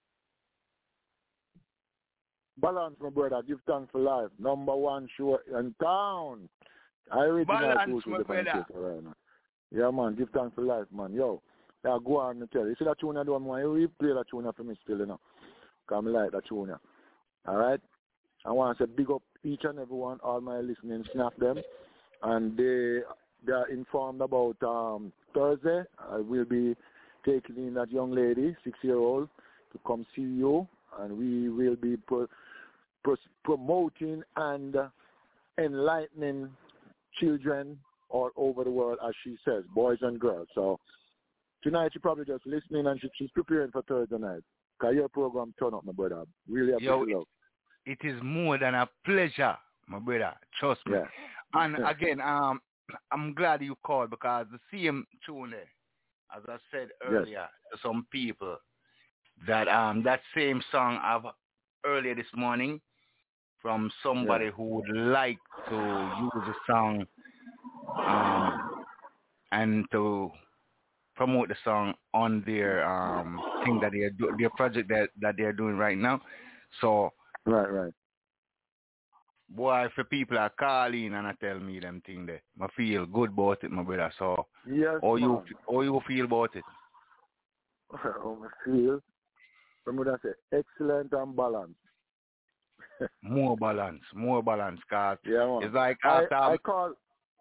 Balance, my brother. Give thanks for life. Number one show in town. I original Balance, two my to the brother. right now. Yeah, man. Give thanks for life, man. Yo, yeah, go on and tell you. You see that tune I do, man? You replay that tune for me still, you know. Because I like that tune. All right? I want to say big up each and every one, all my listening, snap them. And they they are informed about um, Thursday. I will be taking in that young lady, six-year-old, to come see you. And we will be pro- pro- promoting and uh, enlightening children all over the world, as she says, boys and girls. So tonight she's probably just listening and she, she's preparing for Thursday night. Because your program turn up, my brother. Really Yo, appreciate it, it is more than a pleasure, my brother. Trust me. Yeah. And again, um, I'm glad you called because the same tune there, as I said earlier to some people, that um that same song I've earlier this morning from somebody Yeah. who would like to use the song um and to promote the song on their um thing that they're do- their project that, that they're doing right now. So right, right. boy, if the people are calling and I tell me them thing there, I feel good about it, my brother. So Yes, how you man. how you feel about it? How I feel? Remember that say excellent and balanced. More balance, more balance, cause Yeah, man. it's like I, after I call.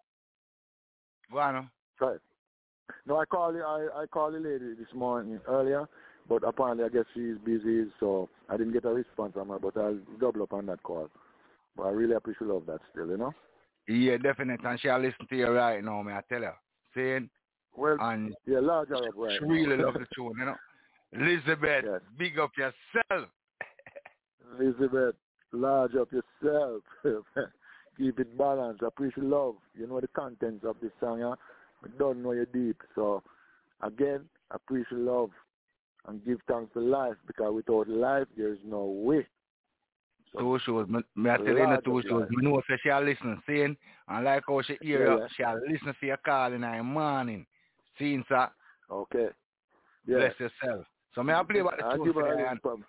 Go on. Sorry. No, I called I I called the lady this morning earlier, but apparently I guess she's busy, so I didn't get a response from her. But I'll double up on that call. But I really appreciate love that still, you know. Yeah, definitely. And she'll listen to you right now, man. I tell her, saying, well, and yeah, large up right. She now. really love the tune, you know. Elizabeth, yes. Big up yourself. Elizabeth, large up yourself. Keep it balanced. Appreciate love. You know the contents of this song, yeah? I don't know you deep. So, again, appreciate love and give thanks to life because without life, there is no way. So, two shows. Me, me I tell you in the two shows. Me know if she'll listen, saying, and like how she hear yeah, you, yeah. she'll listen for your call in the morning. Seeing, sir. Okay. Yeah. Bless yourself. So, may I play about the I'll tune give for her you, a and- listen.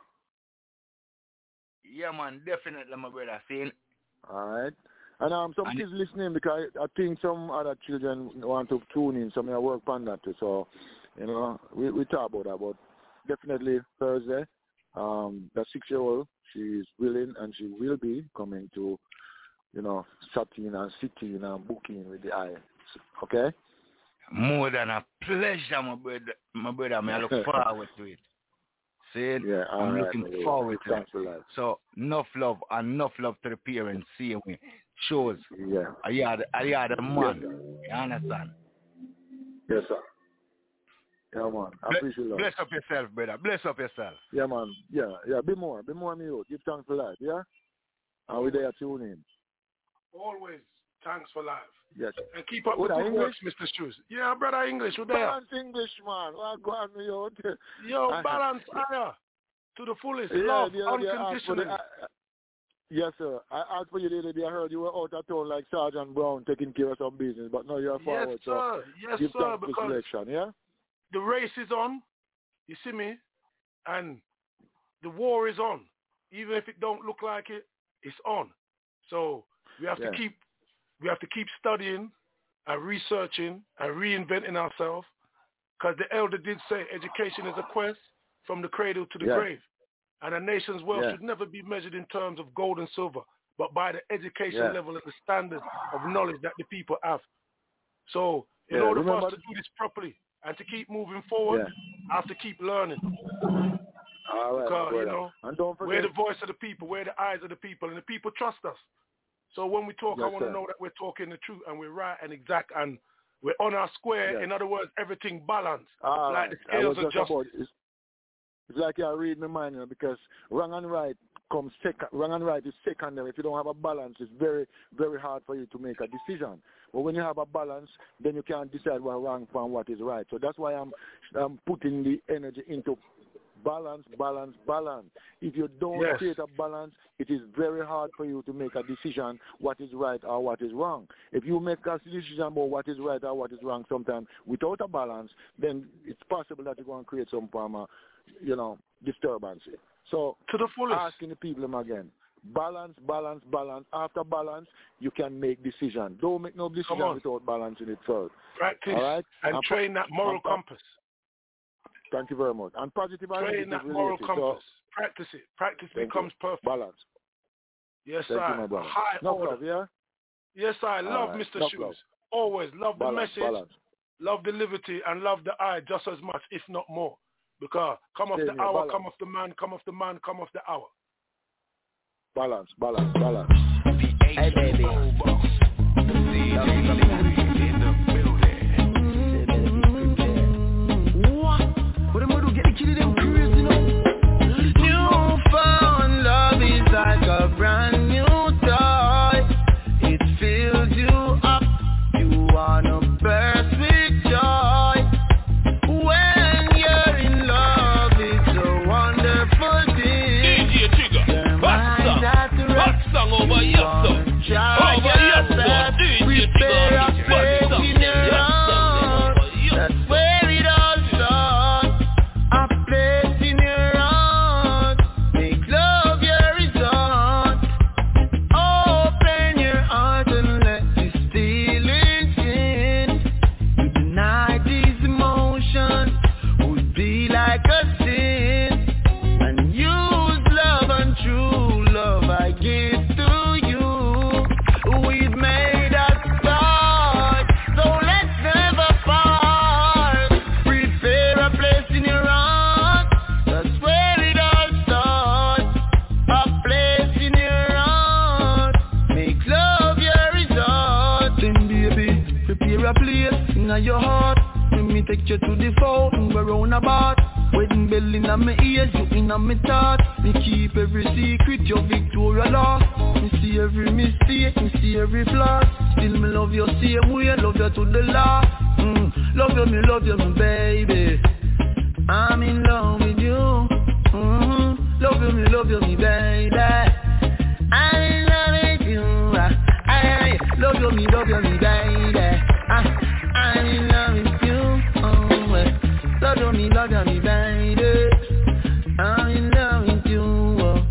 Yeah, man, definitely, my brother. Saying, all right. And um, some and kids listening because I think some other children want to tune in. Some may work on that too. So, you know, we, we talk about that. But definitely Thursday, Um, the six-year-old, she is willing and she will be coming to, you know, sitting and sitting and booking with the eye. Okay? More than a pleasure, my brother. My brother, I look forward to it. See, yeah, I'm right, looking man. forward to Thanks it. a lot. So, enough love, enough love to the parents. See me. Shows. Yeah. Are you the, are you the man? You understand? Yes, sir. Yeah, man. I bless, appreciate that. Bless up yourself, brother. Bless up yourself. Yeah, man. Yeah, yeah. Be more. Be more me out. Give thanks for life, yeah? And we there tune in. Always thanks for life. Yes. And keep up What the good English? works, Mister Shoes. Yeah, brother English, we're there. Balance English, man. What go on me out? Yo, balance higher to the fullest. Yeah, Love, yeah, yeah, unconditionally. the, uh, yes, sir. I asked for you the other day. I heard you were out of town like Sergeant Brown taking care of some business, but now you're forward. Yes, sir. So yes, give sir. thanks to Because selection, yeah? the race is on, you see me, and the war is on. Even if it don't look like it, it's on. So we have Yeah. to keep, we have to keep studying and researching and reinventing ourselves, because the elder did say education is a quest from the cradle to the Yeah. grave, and a nation's wealth Yeah. should never be measured in terms of gold and silver, but by the education Yeah. level and the standard of knowledge that the people have. So in Yeah, order for remember us to do this properly and to keep moving forward, I have to keep learning. All right, Because, you brother. know, and don't we're forget, the voice of the people, we're the eyes of the people, and the people trust us. So when we talk, I Yes, want to sir. know that we're talking the truth and we're right and exact and we're on our square. Yes. In other words, everything balanced. all like right. the I scales was of just justice. about, it's, it's like you're reading my mind, you know, because wrong and right comes second. Wrong and right is secondary. If you don't have a balance, it's very, very hard for you to make a decision. But when you have a balance, then you can decide what wrong from what is right. So that's why I'm, I'm putting the energy into balance, balance, balance. If you don't Yes. create a balance, it is very hard for you to make a decision what is right or what is wrong. If you make a decision about what is right or what is wrong sometimes without a balance, then it's possible that you're going to create some form of, you know, disturbance. So to the fullest, asking the people them again, balance, balance, balance. After balance, you can make decision. Don't make no decision without balancing it first. Practice All right? and, And train that moral and- compass. Thank you very much. And positive and Train negative that moral related. compass. So, Practice it. Practice thank becomes you. perfect. Balance. Yes, Thank sir. you, my brother. High No order. love, yeah? Yes, I love right. Mister Enough Shoes. love. Always love the Balance, message, balance. love the liberty, and love the eye just as much, if not more. Because come off Same the here, hour, balance. come off the man, come off the man, come off the hour. Balance, balance, balance. Hey, baby. What am I do? Get the kid them crazy now. Newfound love is like a brand new toy. It fills you up. You wanna burst with joy. When you're in love, it's a wonderful thing. D J Trigger, Your hot mind song, at hot rest. song over You your wanna song, try over your yourself. song, D J Prepare a Trigger, place hot in your song, heart. That's where it all starts. A place in your heart. Make love your resort. Open your heart and let the stealing in. To deny these emotions would be like a sin. And use love and true love I give to you. We've made a start, so let's never part. Prepare a place in your heart. That's where it all starts. A place in your heart. Make love your resort. Then baby, prepare a place in your heart. Let me take you to the fountain, go round about. Wedding bell in my ears, you in my thoughts. Me keep every secret, your Victoria lost. Me see every mistake, me see every flaw. Still me love you same way, love you to the last. Mm, love you, me love you, me baby. I'm in love with you. Mm-hmm. Love you, me love you, me baby. I'm in love with you. I, I, I love you, me love you, me baby. I, I'm in love with you. Oh, well. Love you, me love you, me baby. I'm in love with you. Oh.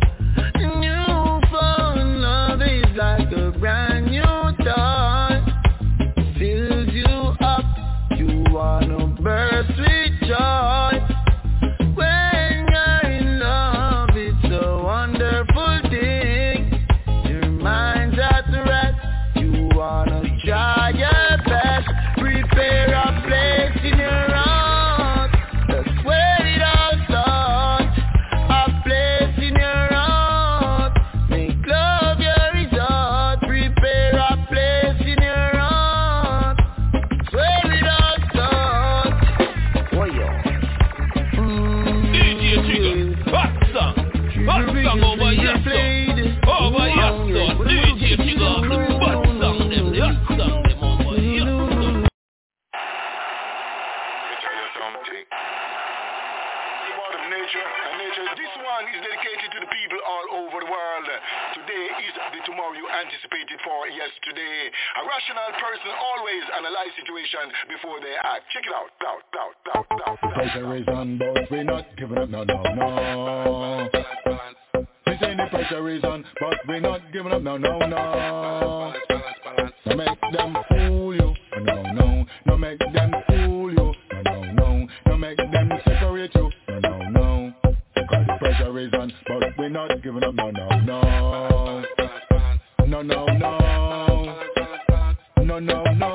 Newfound love is like a brand new toy. Fills you up. You wanna burst with joy. When you're in love. This one is dedicated to the people all over the world. Today is the tomorrow you anticipated for yesterday. A rational person always analyze situation before they act. Check it out, out, out, out, out. The pressure is on, but we're not giving up, no, no, no. This ain't the pressure is on, but we're not giving up, no, no, no. No make them fool you, no, no. No make them fool you, no, no, no. No make them separate you, no, no, no. Because the pressure is on, but we're not giving up, no, no, no. No, no, no. No, no, no.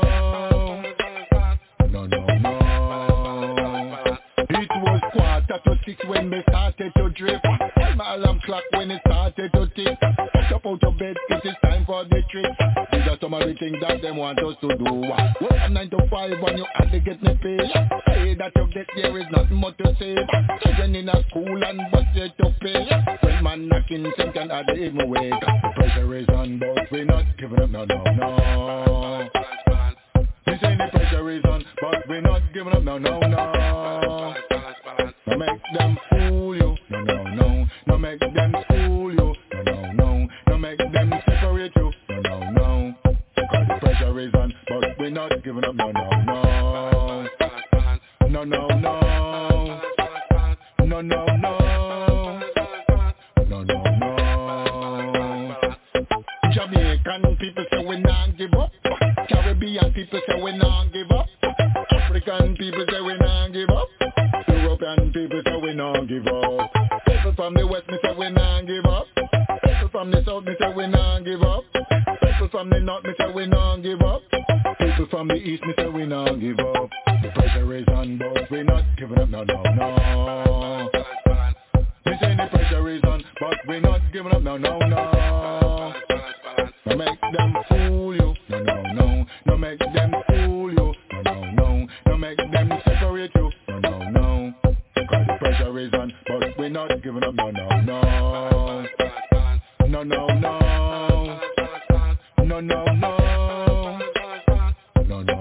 No, no, no. It was quarter to six when we started to drift. My alarm clock when it started to tick. Jump out of bed, it is time for the trip. These are some of the things that they want us to do. Work from nine to five when you had to get me paid. Say that you get there is nothing more to say. Children in a school and bus there to pay. When man knocking, some can add the even wait. The pressure is on, but we're not giving up, no, no, no. This ain't the pressure is on, but we're not giving up, no, no, no. No make them fool you, no, no, no. No make them fool you, no, no, no. No make them separate you, no, no, no. Because the pressure is on, but we're not giving up, no, no, no. No, no, no. No, no, no. No, no, no. Jamaican people say we not give up. Caribbean people say we not give up. African people say we not give up. European people say we not give up. People from the west me say we not give up. People from the south me say we not give up. People from the north me say we not give up. People from the east me say we not give up. The pressure is on, but we not giving up, no, no, no. This ain't the pressure is on, but we not giving up, no, no, no. No make them fool you, no, no, no. No make them fool you, no, no, no. No make them separate you, no, no, no. Because the pressure is on, but we're not giving up, no, no, no. No, no, no. No, no, no. No, no,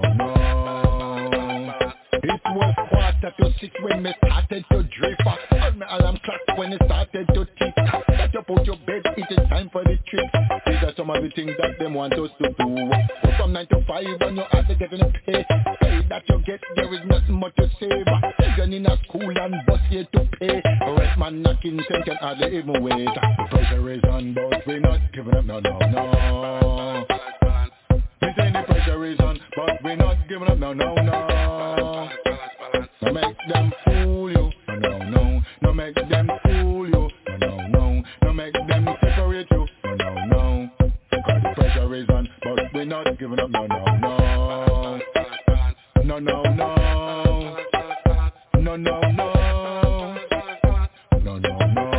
no. It was quarter to six when we started to drift. On my alarm clock when it started to tick. Get up out your bed, it is time for the trip. These are some of the things that them want us to do. From nine to five when you have to get in a pay. Pay that you get, there is nothing more to save. Children in a school and bus here to pay. Rest man knocking, some can hardly even wait. The pressure is on, but we're not giving up, no, no, no. This ain't the pressure is on, but we're not giving up, no, no, no. No make them fool you, no, no, no. No make them fool you, no, no, no. No make them separate you, no, no, no. Because the pressure is on, but we're not giving up, no, no, no. No, no, no. No, no, no. No, no,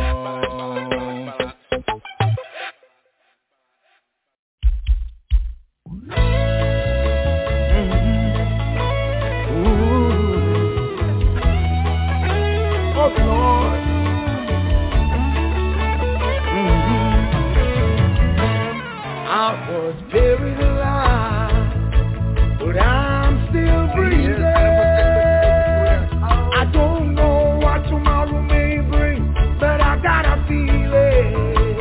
no. Oh Lord, mm-hmm. I was buried alive, but I'm still breathing. I don't know what tomorrow may bring, but I got a feeling.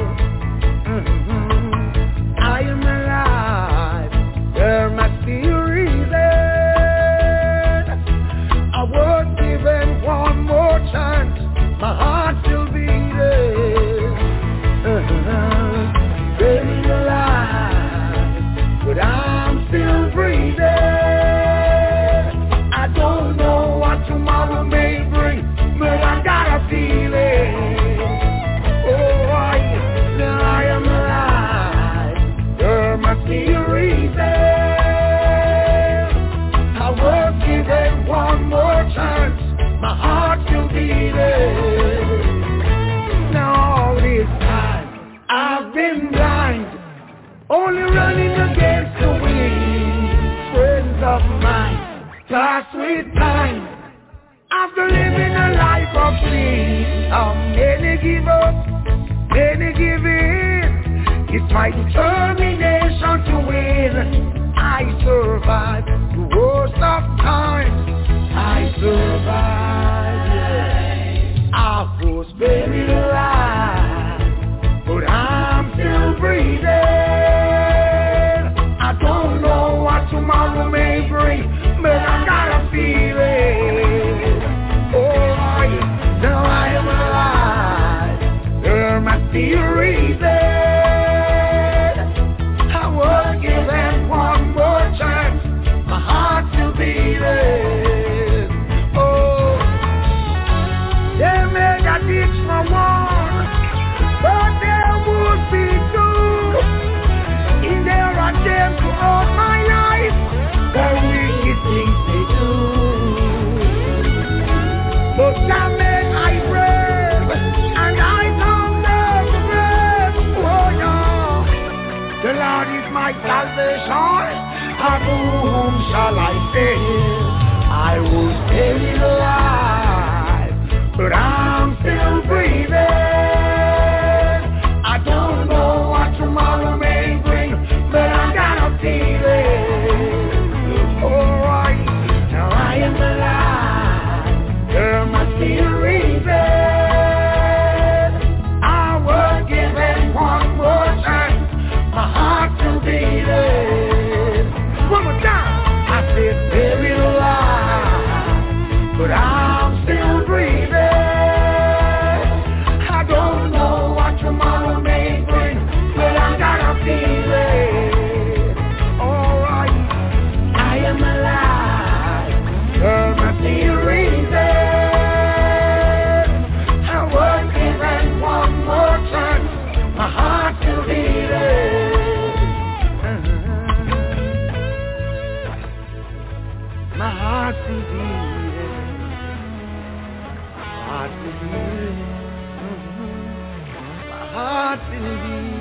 Mm-hmm. I am alive, there must be a reason. I was given one more chance, my heart still beating. Uh-huh. Buried alive, but I'm still breathing. I don't know what tomorrow may bring, but I got a feeling. Oh, I, now I am alive, there must be a reason. I was given one more chance, my heart still beating. Now all this time I've been blind, only running against the wind. Friends of mine pass with time, after living a life of sin. How many give up, many give in. It's my determination to win. I survived the worst of times, I survived, yeah. I was buried dead. I was buried alive, but I'm still breathing. I don't know what tomorrow may bring, but I got a feeling. Alright, now I am alive. There must be a reason. I was given one more chance, my heart to beat it. One more time. I said buried alive, but I'm still breathing. I don't know what tomorrow may bring, but I got a feeling. Alright, I am alive. There must be a reason. I was given one more chance, my heart to beat it. My heart to beat it. My heart to beat it. My heart to beat it.